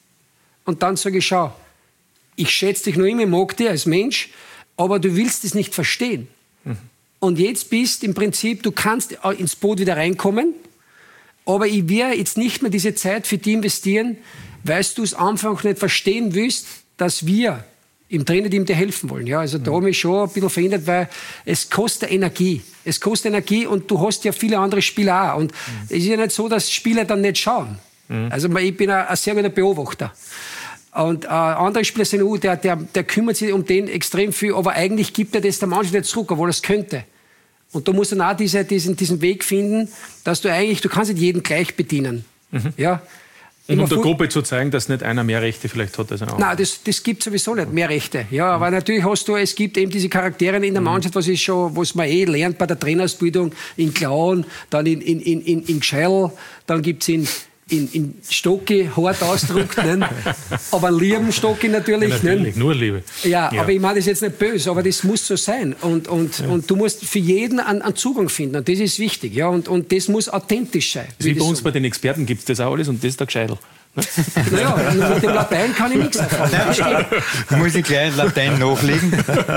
und dann sage ich, schau, ich schätze dich noch immer, ich mag dich als Mensch, aber du willst es nicht verstehen. Und jetzt bist im Prinzip, du kannst ins Boot wieder reinkommen, aber ich werde jetzt nicht mehr diese Zeit für dich investieren, weil du es Anfang nicht verstehen willst, dass wir im Trainerteam dir helfen wollen. Ja, also da habe ich schon ein bisschen verändert, weil es kostet Energie. Es kostet Energie und du hast ja viele andere Spieler auch. Und es ist ja nicht so, dass Spieler dann nicht schauen. Also ich bin ein sehr guter Beobachter. Und andere Spieler sind, der kümmert sich um den extrem viel, aber eigentlich gibt er das der Mannschaft nicht zurück, obwohl er es könnte. Und da musst du dann auch diesen Weg finden, dass du kannst nicht jeden gleich bedienen. Ja? Und um der Gruppe zu zeigen, dass nicht einer mehr Rechte vielleicht hat als ein anderer. Nein, das gibt sowieso nicht, mehr Rechte. Ja, aber natürlich es gibt eben diese Charaktere in der Mannschaft, was man lernt bei der Trainerausbildung, in Klauen, dann in Gschell, dann gibt es in Stocki, hart ausgedrückt, aber einen lieben Stocki natürlich. Ja, natürlich, nur Liebe. Ja, aber ich meine das jetzt nicht böse, aber das muss so sein. Und du musst für jeden einen Zugang finden und das ist wichtig. Ja? Und das muss authentisch sein. Wie bei uns bei den Experten gibt es das auch alles und das ist der Gescheidel. Naja, mit dem Latein kann ich nichts erfahren. Da muss ich gleich in Latein nachlegen.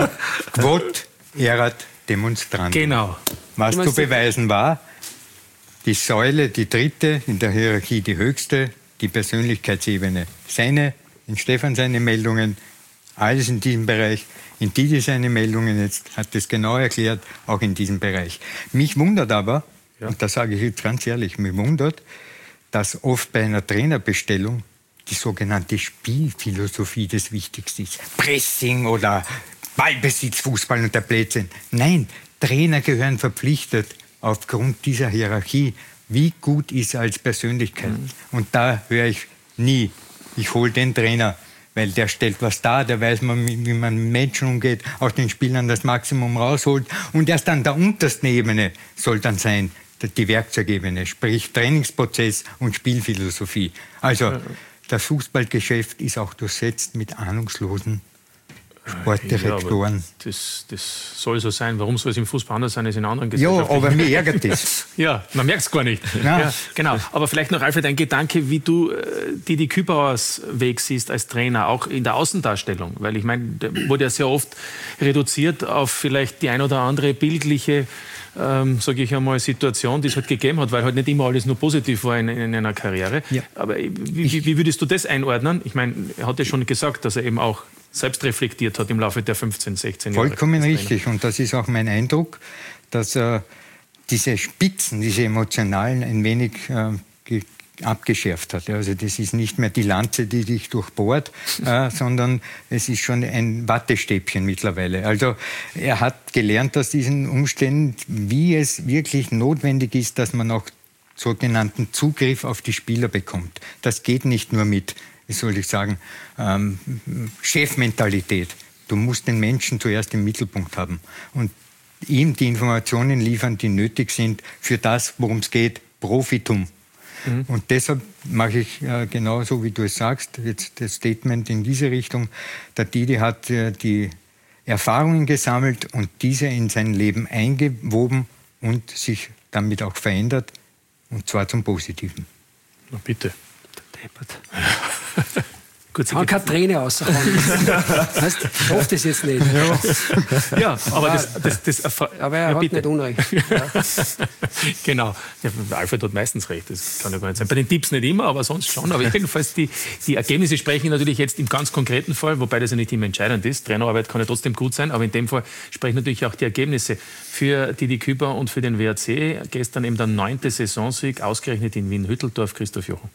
Quod erat demonstrandum. Genau. Was zu beweisen war, die Säule, die dritte, in der Hierarchie die höchste, die Persönlichkeitsebene seine, in Stefan seine Meldungen, alles in diesem Bereich. In Didi seine Meldungen jetzt hat das genau erklärt, auch in diesem Bereich. Mich wundert aber, und das sage ich jetzt ganz ehrlich, mich wundert, dass oft bei einer Trainerbestellung die sogenannte Spielphilosophie das Wichtigste ist. Pressing oder Ballbesitz, Fußball und der Blödsinn. Nein, Trainer gehören verpflichtet aufgrund dieser Hierarchie. Wie gut ist er als Persönlichkeit? Und da höre ich nie, ich hole den Trainer, weil der stellt was dar, der weiß, wie man mit Menschen umgeht, aus den Spielern das Maximum rausholt. Und erst an der untersten Ebene soll dann sein, die Werkzeugebene, sprich Trainingsprozess und Spielphilosophie. Also das Fußballgeschäft ist auch durchsetzt mit ahnungslosen Sportdirektoren. Ja, das soll so sein. Warum soll es im Fußball anders sein als in anderen Gesellschaften? Ja, aber mir ärgert das. Ja, man merkt es gar nicht. Ja, genau. Aber vielleicht noch, Alfred, ein Gedanke, wie du Didi Kübauers Weg siehst als Trainer, auch in der Außendarstellung. Weil ich meine, der wurde ja sehr oft reduziert auf vielleicht die ein oder andere bildliche, sage ich einmal, Situation, die es halt gegeben hat, weil halt nicht immer alles nur positiv war in einer Karriere. Ja. Aber wie würdest du das einordnen? Ich meine, er hat ja schon gesagt, dass er eben auch selbst reflektiert hat im Laufe der 15, 16 Jahre. Vollkommen richtig. Und das ist auch mein Eindruck, dass diese Spitzen, diese emotionalen, ein wenig abgeschärft hat. Also das ist nicht mehr die Lanze, die dich durchbohrt, sondern es ist schon ein Wattestäbchen mittlerweile. Also er hat gelernt aus diesen Umständen, wie es wirklich notwendig ist, dass man auch sogenannten Zugriff auf die Spieler bekommt. Das geht nicht nur mit, wie soll ich sagen, Chefmentalität. Du musst den Menschen zuerst im Mittelpunkt haben und ihm die Informationen liefern, die nötig sind für das, worum es geht, Profitum. Und deshalb mache ich genauso, wie du es sagst, jetzt das Statement in diese Richtung. Der Didi hat die Erfahrungen gesammelt und diese in sein Leben eingewoben und sich damit auch verändert, und zwar zum Positiven. Na bitte. Kann keine Träne raushauen. Weißt, ich hoffe das jetzt nicht. Ja, aber aber er hat nicht Unrecht. Ja. Genau. Ja, Alfred hat meistens recht, das kann ja gar nicht sein. Bei den Tipps nicht immer, aber sonst schon. Aber jedenfalls, die Ergebnisse sprechen natürlich jetzt im ganz konkreten Fall, wobei das ja nicht immer entscheidend ist. Trainerarbeit kann ja trotzdem gut sein, aber in dem Fall sprechen natürlich auch die Ergebnisse für Didi Küber und für den WRC. Gestern eben der 9. Saisonsieg, ausgerechnet in Wien-Hütteldorf, Christoph Jochen.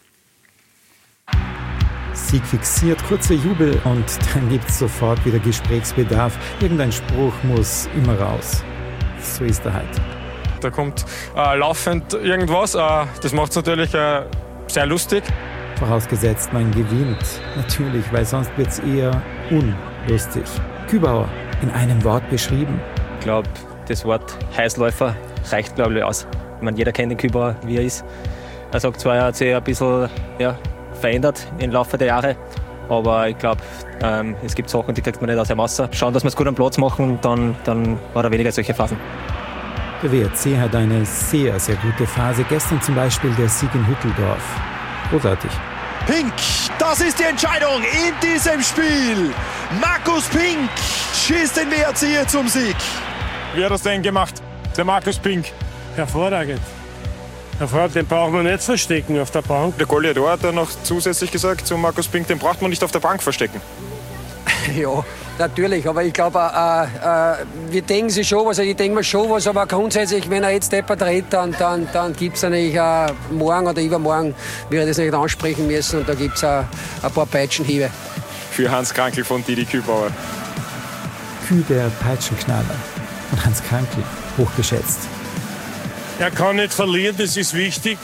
Sieg fixiert, kurzer Jubel und dann gibt es sofort wieder Gesprächsbedarf. Irgendein Spruch muss immer raus. So ist er halt. Da kommt laufend irgendwas. Das macht es natürlich sehr lustig. Vorausgesetzt, man gewinnt. Natürlich, weil sonst wird es eher unlustig. Kübauer, in einem Wort beschrieben. Ich glaube, das Wort Heißläufer reicht, glaube ich, aus. Ich meine, jeder kennt den Kübauer, wie er ist. Er sagt zwar, er hat sich ein bisschen verändert im Laufe der Jahre, aber ich glaube, es gibt Sachen, die kriegt man nicht aus dem Wasser. Schauen, dass wir es gut am Platz machen und dann war er weniger solche Phasen. Der WRC hat eine sehr, sehr gute Phase. Gestern zum Beispiel der Sieg in Hütteldorf. Großartig. Pink, das ist die Entscheidung in diesem Spiel. Markus Pink schießt den WRC hier zum Sieg. Wie hat er es denn gemacht, der Markus Pink? Hervorragend. Den braucht man nicht verstecken auf der Bank. Der Goliath hat dann noch zusätzlich gesagt zu Markus Pink, den braucht man nicht auf der Bank verstecken. Ja, natürlich, aber ich glaube, wir denken sich schon was, ich denke mir schon was, aber grundsätzlich, wenn er jetzt deppert redet, dann gibt es natürlich morgen oder übermorgen, wird er das nicht ansprechen müssen und da gibt es ein paar Peitschenhiebe. Für Hans Krankl von Didi Kübauer. Küh der Peitschenknaller von Hans Krankl, hochgeschätzt. Er kann nicht verlieren, das ist wichtig.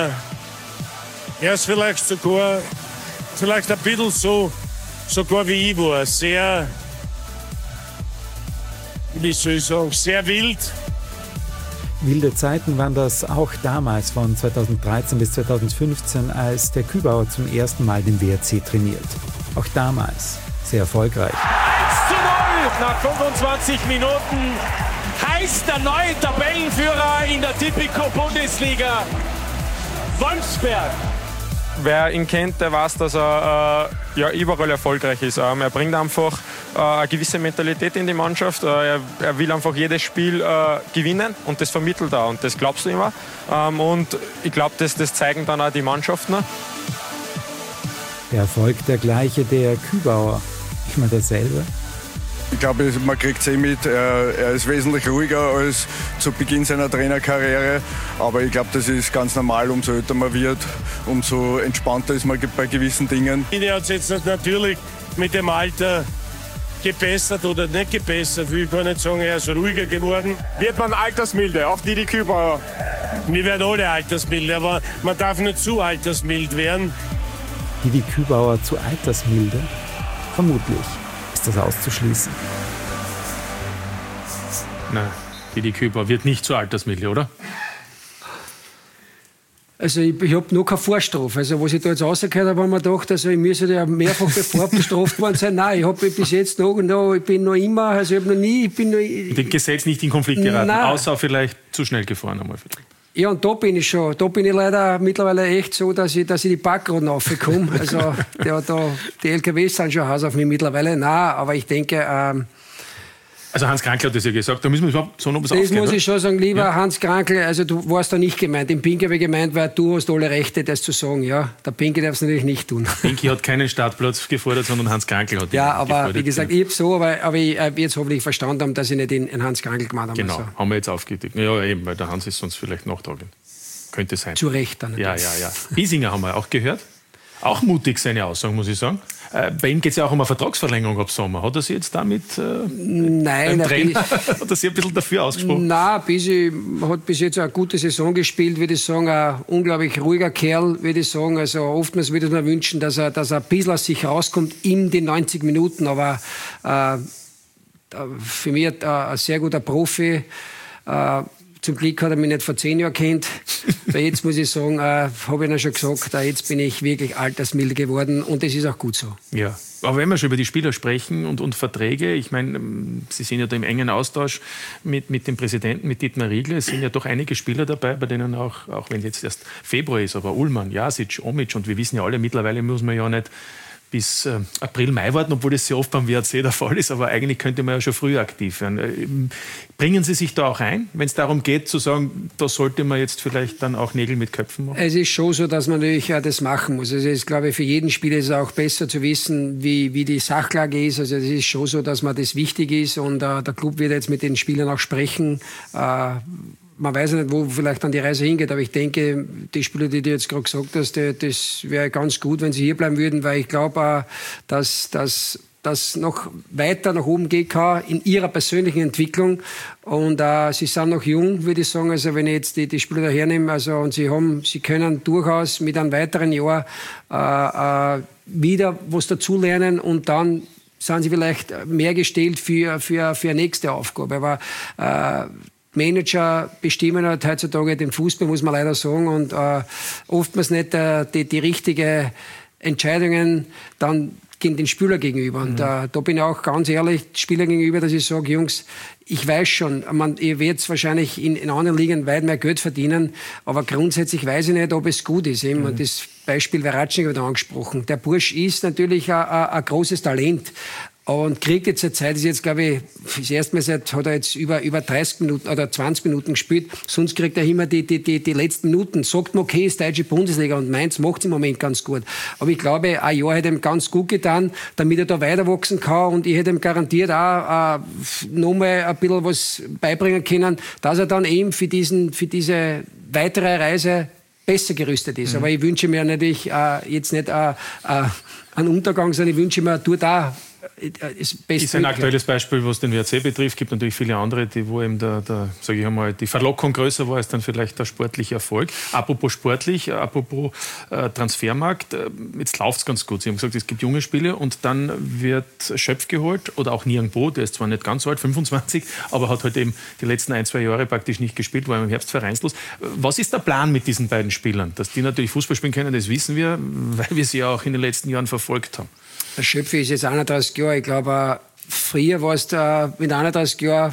Er ist vielleicht ein bisschen sogar wie ich war. Sehr, wie soll ich sagen, sehr wild. Wilde Zeiten waren das auch damals, von 2013 bis 2015, als der Kübauer zum ersten Mal den WRC trainiert. Auch damals sehr erfolgreich. 1:0 nach 25 Minuten. Heißt der neue Tabellenführer in der Tipico-Bundesliga, Wolfsberg. Wer ihn kennt, der weiß, dass er überall erfolgreich ist. Er bringt einfach eine gewisse Mentalität in die Mannschaft. Er will einfach jedes Spiel gewinnen und das vermittelt er und das glaubst du immer. Und ich glaube, das zeigen dann auch die Mannschaften. Der Erfolg der gleiche, der Kübauer. Ich meine dasselbe. Ich glaube, man kriegt es mit. Er ist wesentlich ruhiger als zu Beginn seiner Trainerkarriere. Aber ich glaube, das ist ganz normal. Umso älter man wird, umso entspannter ist man bei gewissen Dingen. Er hat es jetzt natürlich mit dem Alter gebessert oder nicht gebessert. Ich kann nicht sagen, er ist ruhiger geworden. Wird man altersmilde auf Didi Kübauer? Wir werden alle altersmilde, aber man darf nicht zu altersmild werden. Didi Kübauer zu altersmilde? Vermutlich ist das auszuschließen. Nein, Didi Kübauer wird nicht zu altersmilde, oder? Also ich habe noch keine Vorstrafe. Also was ich da jetzt rausgehört habe, haben wir gedacht, also ich müsste ja mehrfach bestraft worden sein. Nein, ich habe bis jetzt ich bin noch immer, also ich habe noch nie, mit dem Gesetz nicht in Konflikt geraten, außer vielleicht zu schnell gefahren einmal vielleicht. Ja, und da bin ich leider mittlerweile echt so, dass ich die Parkrouten raufkomme. Also die LKWs sind schon Haus auf mich mittlerweile. Nein, aber ich denke... Also Hans Krankl hat das ja gesagt, da müssen wir überhaupt so noch was aufklären. Das muss ich schon sagen, lieber Hans Krankl, also du warst da nicht gemeint. Den Pinky habe ich gemeint, weil du hast alle Rechte, das zu sagen. Ja, der Pinky darf es natürlich nicht tun. Pinky hat keinen Startplatz gefordert, sondern Hans Krankl hat ihn aber gefordert. Wie gesagt, ich habe so, aber ich jetzt hoffentlich verstanden haben, dass ich nicht in Hans Krankl gemacht habe. Genau, also. haben wir jetzt aufgedeckt. Ja, eben, weil der Hans ist sonst vielleicht nachtragend. Könnte sein. Zu Recht dann natürlich. Ja. Biesinger haben wir auch gehört. Auch mutig seine Aussagen, muss ich sagen. Bei ihm geht es ja auch um eine Vertragsverlängerung ab Sommer. Hat er sich jetzt damit Nein, Trainer, hat er sich ein bisschen dafür ausgesprochen? Nein, hat bis jetzt eine gute Saison gespielt, würde ich sagen. Ein unglaublich ruhiger Kerl, würde ich sagen. Also oftmals würde ich mir wünschen, dass er ein bisschen aus sich rauskommt in den 90 Minuten. Aber für mich ein sehr guter Profi. Zum Glück hat er mich nicht vor 10 Jahren kennt. Weil jetzt muss ich sagen, habe ich ihm schon gesagt, jetzt bin ich wirklich altersmild geworden und das ist auch gut so. Ja, aber wenn wir schon über die Spieler sprechen und Verträge, ich meine, Sie sind ja da im engen Austausch mit dem Präsidenten, mit Dietmar Riegler. Es sind ja doch einige Spieler dabei, bei denen auch wenn jetzt erst Februar ist, aber Ullmann, Jasic, Omic und wir wissen ja alle, mittlerweile muss man ja nicht bis April, Mai warten, obwohl das sehr oft beim WRC der Fall ist, aber eigentlich könnte man ja schon früh aktiv werden. Bringen Sie sich da auch ein, wenn es darum geht, zu sagen, da sollte man jetzt vielleicht dann auch Nägel mit Köpfen machen? Es ist schon so, dass man natürlich das machen muss. Also ich glaube, für jeden Spieler ist es auch besser zu wissen, wie die Sachlage ist. Also es ist schon so, dass man das wichtig ist und der Club wird jetzt mit den Spielern auch sprechen. Man weiß ja nicht, wo vielleicht dann die Reise hingeht, aber ich denke, die Spieler, die du jetzt gerade gesagt hast, das wäre ganz gut, wenn sie hier bleiben würden, weil ich glaube, dass das noch weiter nach oben gehen kann in ihrer persönlichen Entwicklung. Und sie sind noch jung, würde ich sagen. Also wenn ich jetzt die Spieler da hernehme, und sie können durchaus mit einem weiteren Jahr wieder was dazulernen und dann sind sie vielleicht mehr gestellt für eine nächste Aufgabe. Aber Manager bestimmen halt heutzutage den Fußball, muss man leider sagen, und oftmals nicht die richtigen Entscheidungen dann gegen den Spieler gegenüber. Und da bin ich auch ganz ehrlich, Spieler gegenüber, dass ich sage, Jungs, ich weiß schon, ihr werdet wahrscheinlich in anderen Ligen weit mehr Geld verdienen, aber grundsätzlich weiß ich nicht, ob es gut ist. Und das Beispiel Verratschnik wird angesprochen. Der Bursch ist natürlich ein großes Talent. Und kriegt jetzt eine Zeit, ist jetzt, glaube ich, das erste Mal hat er jetzt über 30 Minuten oder 20 Minuten gespielt. Sonst kriegt er immer die letzten Minuten. Sagt man, okay, ist deutsche Bundesliga und Mainz macht es im Moment ganz gut. Aber ich glaube, ein Jahr hätte ihm ganz gut getan, damit er da weiter wachsen kann. Und ich hätte ihm garantiert auch nochmal ein bisschen was beibringen können, dass er dann eben für diese weitere Reise besser gerüstet ist. Aber ich wünsche mir natürlich jetzt nicht einen Untergang, sondern ich wünsche mir, tu da ist ein aktuelles Beispiel, was den WRC betrifft. Es gibt natürlich viele andere, wo eben sage ich einmal, die Verlockung größer war als dann vielleicht der sportliche Erfolg. Apropos sportlich, apropos Transfermarkt, jetzt läuft es ganz gut. Sie haben gesagt, es gibt junge Spieler und dann wird Schöpf geholt oder auch Niangbo, der ist zwar nicht ganz alt, 25, aber hat halt eben die letzten 1-2 Jahre praktisch nicht gespielt, war im Herbst vereinslos. Was ist der Plan mit diesen beiden Spielern? Dass die natürlich Fußball spielen können, das wissen wir, weil wir sie ja auch in den letzten Jahren verfolgt haben. Der Schöpfe ist jetzt 31 Jahre. Ich glaube, früher warst du mit 31 Jahren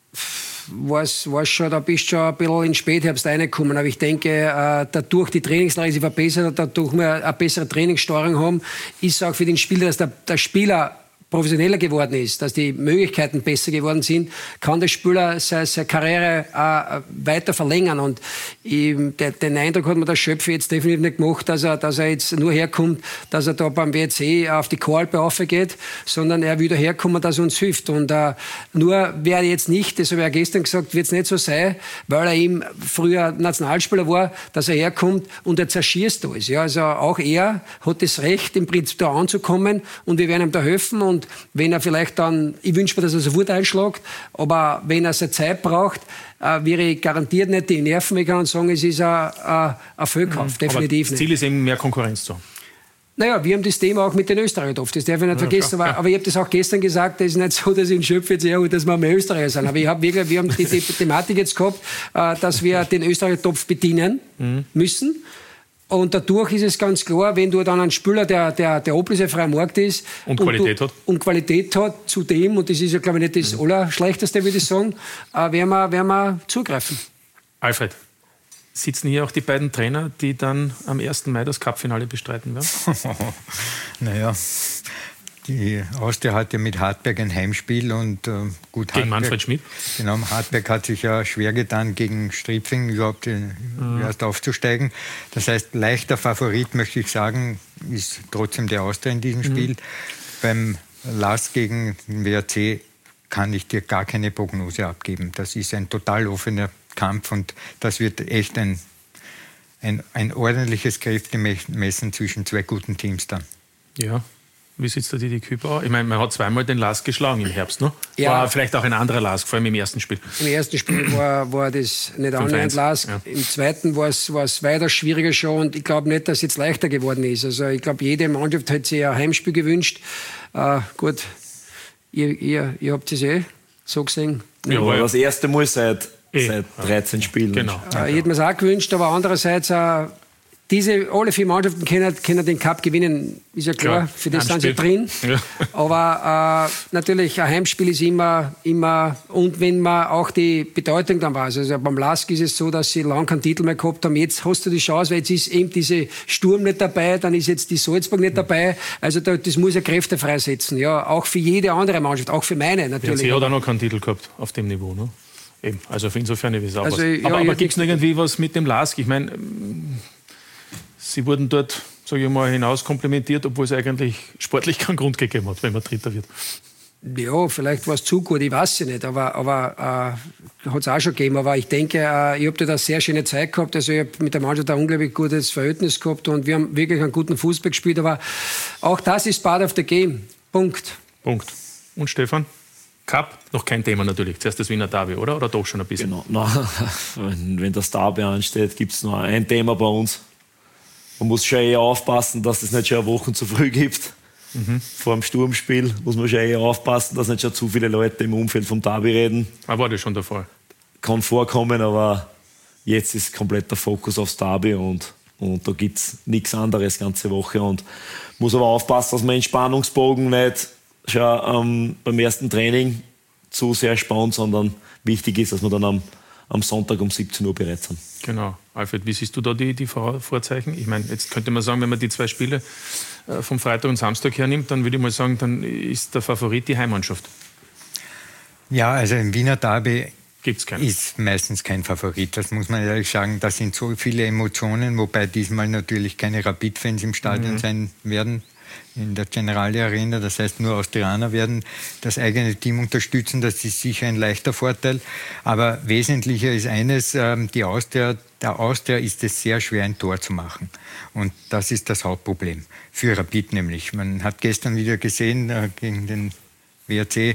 da bist du schon ein bisschen in den Spätherbst reingekommen. Aber ich denke, dadurch die Trainingslage sich verbessert hat, dadurch wir eine bessere Trainingssteuerung haben, ist auch für den Spieler, dass der Spieler professioneller geworden ist, dass die Möglichkeiten besser geworden sind, kann der Spieler seine Karriere weiter verlängern. Und den Eindruck hat mir der Schöpfer jetzt definitiv nicht gemacht, dass er jetzt nur herkommt, dass er da beim WRC auf die Koralpe raufgeht, sondern er will da herkommen, dass er uns hilft. Und nur wäre jetzt nicht, das habe ich ja gestern gesagt, wird es nicht so sein, weil er eben früher Nationalspieler war, dass er herkommt und er zerschießt alles. Ja, also auch er hat das Recht, im Prinzip da anzukommen und wir werden ihm da helfen. Und wenn er vielleicht dann, ich wünsche mir, dass er sofort einschlägt, aber wenn er seine Zeit braucht, wäre ich garantiert nicht die Nerven. Ich kann sagen, es ist ein Fehlkauf, definitiv aber das Ziel ist eben, mehr Konkurrenz zu haben. Naja, wir haben das Thema auch mit den Österreichern oft, das darf ich nicht vergessen. Aber ich habe das auch gestern gesagt, es ist nicht so, dass ich in Schöpf jetzt eher, dass wir mehr Österreicher sind. Aber wir haben die Thematik jetzt gehabt, dass wir den Österreicher-Topf bedienen müssen. Und dadurch ist es ganz klar, wenn du dann einen Spieler, der ablösefrei am Markt ist und Qualität hat zudem, und das ist ja, glaube ich, nicht das Allerschlechteste, würde ich sagen, werden wir zugreifen. Alfred, sitzen hier auch die beiden Trainer, die dann am 1. Mai das Cup-Finale bestreiten werden? Naja, die Austria hat ja mit Hartberg ein Heimspiel und gut. Gegen Manfred Schmidt? Genau, Hartberg hat sich ja schwer getan, gegen Striepfing überhaupt erst aufzusteigen. Das heißt, leichter Favorit, möchte ich sagen, ist trotzdem der Austria in diesem Spiel. Beim LASK gegen den WRC kann ich dir gar keine Prognose abgeben. Das ist ein total offener Kampf und das wird echt ein ordentliches Kräftemessen zwischen zwei guten Teams dann. Ja. Wie sitzt da die Küper? Ich meine, man hat zweimal den LASK geschlagen im Herbst, ne? Ja. War vielleicht auch ein anderer LASK, vor allem im ersten Spiel. Im ersten Spiel war das nicht annähernd LASK. Ja. Im zweiten war es weiter schwieriger schon und ich glaube nicht, dass es jetzt leichter geworden ist. Also ich glaube, jede Mannschaft hat sich ein Heimspiel gewünscht. Gut, ihr habt es so gesehen. Ja, aber das erste Mal seit 13 Spielen. Genau. Ich hätte mir es auch gewünscht, aber andererseits alle 4 Mannschaften können den Cup gewinnen, ist ja klar, für das sind sie drin. Ja. Aber natürlich, ein Heimspiel ist immer, und wenn man auch die Bedeutung dann weiß. Also beim LASK ist es so, dass sie lange keinen Titel mehr gehabt haben. Jetzt hast du die Chance, weil jetzt ist eben diese Sturm nicht dabei, dann ist jetzt die Salzburg nicht dabei. Also das muss ja Kräfte freisetzen. Ja, auch für jede andere Mannschaft, auch für meine natürlich. Sie hat auch noch keinen Titel gehabt auf dem Niveau, ne? Eben. Also insofern ist es auch also, was. Aber gibt es irgendwie was mit dem LASK? Ich meine, Sie wurden dort, sage ich mal, hinaus komplimentiert, obwohl es eigentlich sportlich keinen Grund gegeben hat, wenn man Dritter wird. Ja, vielleicht war es zu gut, ich weiß es nicht, aber hat es auch schon gegeben. Aber ich denke, ich habe da eine sehr schöne Zeit gehabt. Also ich habe mit der Mannschaft ein unglaublich gutes Verhältnis gehabt und wir haben wirklich einen guten Fußball gespielt. Aber auch das ist part of the game. Punkt. Und Stefan? Cup? Noch kein Thema natürlich. Zuerst das Wiener Derby, oder? Oder doch schon ein bisschen? Genau. Wenn das Derby ansteht, gibt es nur ein Thema bei uns. Man muss schon eher aufpassen, dass es nicht schon Wochen zu früh gibt. Vor dem Sturmspiel muss man schon eher aufpassen, dass nicht schon zu viele Leute im Umfeld vom Derby reden. Aber war das schon der Fall? Kann vorkommen, aber jetzt ist komplett der Fokus aufs Derby und da gibt es nichts anderes ganze Woche. Und muss aber aufpassen, dass man den Spannungsbogen nicht schon beim ersten Training zu sehr spannt, sondern wichtig ist, dass wir dann am Sonntag um 17 Uhr bereit sind. Genau. Alfred, wie siehst du da die Vorzeichen? Ich meine, jetzt könnte man sagen, wenn man die 2 Spiele vom Freitag und Samstag hernimmt, dann würde ich mal sagen, dann ist der Favorit die Heimmannschaft. Ja, also im Wiener Derby gibt's keinen. Ist meistens kein Favorit. Das muss man ehrlich sagen. Da sind so viele Emotionen, wobei diesmal natürlich keine Rapid-Fans im Stadion sein werden. In der Generali Arena, das heißt nur Austrianer werden das eigene Team unterstützen, das ist sicher ein leichter Vorteil. Aber wesentlicher ist eines, der Austria ist es sehr schwer, ein Tor zu machen. Und das ist das Hauptproblem, für Rapid nämlich. Man hat gestern wieder gesehen, gegen den WRC,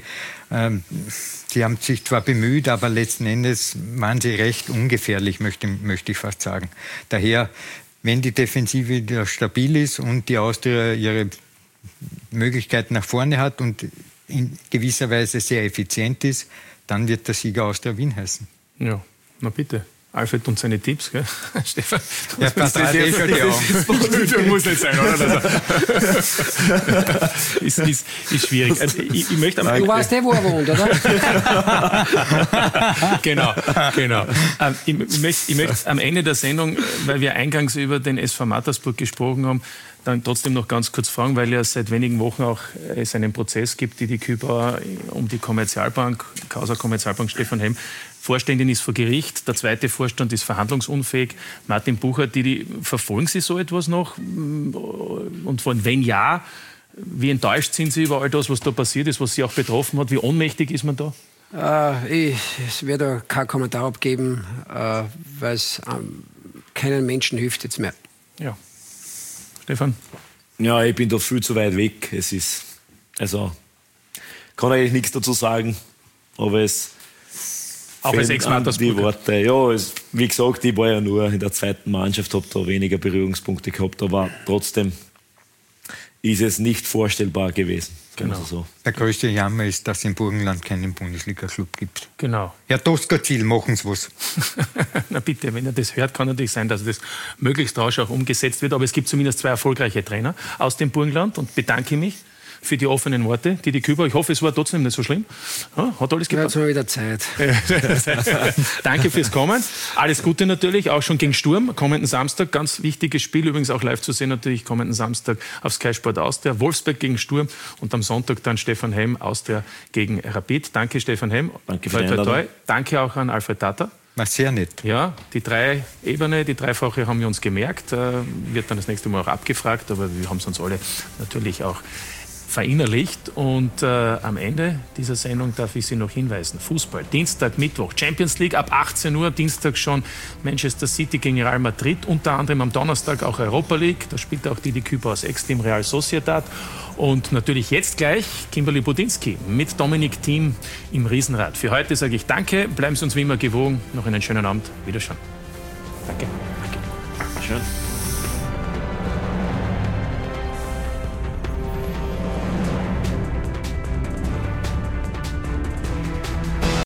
sie haben sich zwar bemüht, aber letzten Endes waren sie recht ungefährlich, möchte ich fast sagen. Daher, wenn die Defensive wieder stabil ist und die Austria ihre Möglichkeiten nach vorne hat und in gewisser Weise sehr effizient ist, dann wird der Sieger Austria Wien heißen. Ja, na bitte. Alfred und seine Tipps, gell? Stefan, ja, das muss nicht sein, oder? ist schwierig. Also, ich möchte du weißt wo er wohnt, oder? Genau. Ich möchte am Ende der Sendung, weil wir eingangs über den SV Mattersburg gesprochen haben, dann trotzdem noch ganz kurz fragen, weil ja seit wenigen Wochen auch es einen Prozess gibt, die Kübauer um die Kommerzialbank, Causa Kommerzialbank Stefan Hemm, Vorständin ist vor Gericht, der zweite Vorstand ist verhandlungsunfähig. Martin Bucher, verfolgen Sie so etwas noch? Und wenn ja, wie enttäuscht sind Sie über all das, was da passiert ist, was Sie auch betroffen hat? Wie ohnmächtig ist man da? Ich werde keinen Kommentar abgeben, weil es keinem Menschen hilft jetzt mehr. Ja. Stefan? Ja, ich bin da viel zu weit weg. Es ist, kann eigentlich nichts dazu sagen, aber es auch als Ex-Mattersburger. Die Worte, ja, wie gesagt, ich war ja nur in der zweiten Mannschaft, habe da weniger Berührungspunkte gehabt, aber trotzdem ist es nicht vorstellbar gewesen. Genau. So. Der größte Jammer ist, dass es im Burgenland keinen Bundesliga-Club gibt. Genau. Herr Tosca-Ziel, machen Sie was. Na bitte, wenn er das hört, kann natürlich sein, dass das möglichst rasch auch umgesetzt wird. Aber es gibt zumindest 2 erfolgreiche Trainer aus dem Burgenland und bedanke mich für die offenen Worte, die Kübauer. Ich hoffe, es war trotzdem nicht so schlimm. Ja, hat alles gepasst. Jetzt haben wir wieder Zeit. Danke fürs Kommen. Alles Gute natürlich, auch schon gegen Sturm. Kommenden Samstag, ganz wichtiges Spiel, übrigens auch live zu sehen natürlich, kommenden Samstag auf Sky Sport Austria. Wolfsberg gegen Sturm und am Sonntag dann Stefan Hemm, Austria gegen Rapid. Danke Stefan Hemm. Danke für die Einladung. Danke auch an Alfred Tata. War sehr nett. Ja, die 3 Ebene, die dreifache haben wir uns gemerkt. Wird dann das nächste Mal auch abgefragt, aber wir haben es uns alle natürlich auch verinnerlicht. Und am Ende dieser Sendung darf ich Sie noch hinweisen. Fußball, Dienstag, Mittwoch, Champions League ab 18 Uhr, Dienstag schon Manchester City gegen Real Madrid, unter anderem am Donnerstag auch Europa League, da spielt auch Didi Kübauer aus Ex-Team Real Sociedad und natürlich jetzt gleich Kimberly Budinski mit Dominik Thiem im Riesenrad. Für heute sage ich Danke, bleiben Sie uns wie immer gewogen, noch einen schönen Abend, Wiederschauen. Danke. Schön.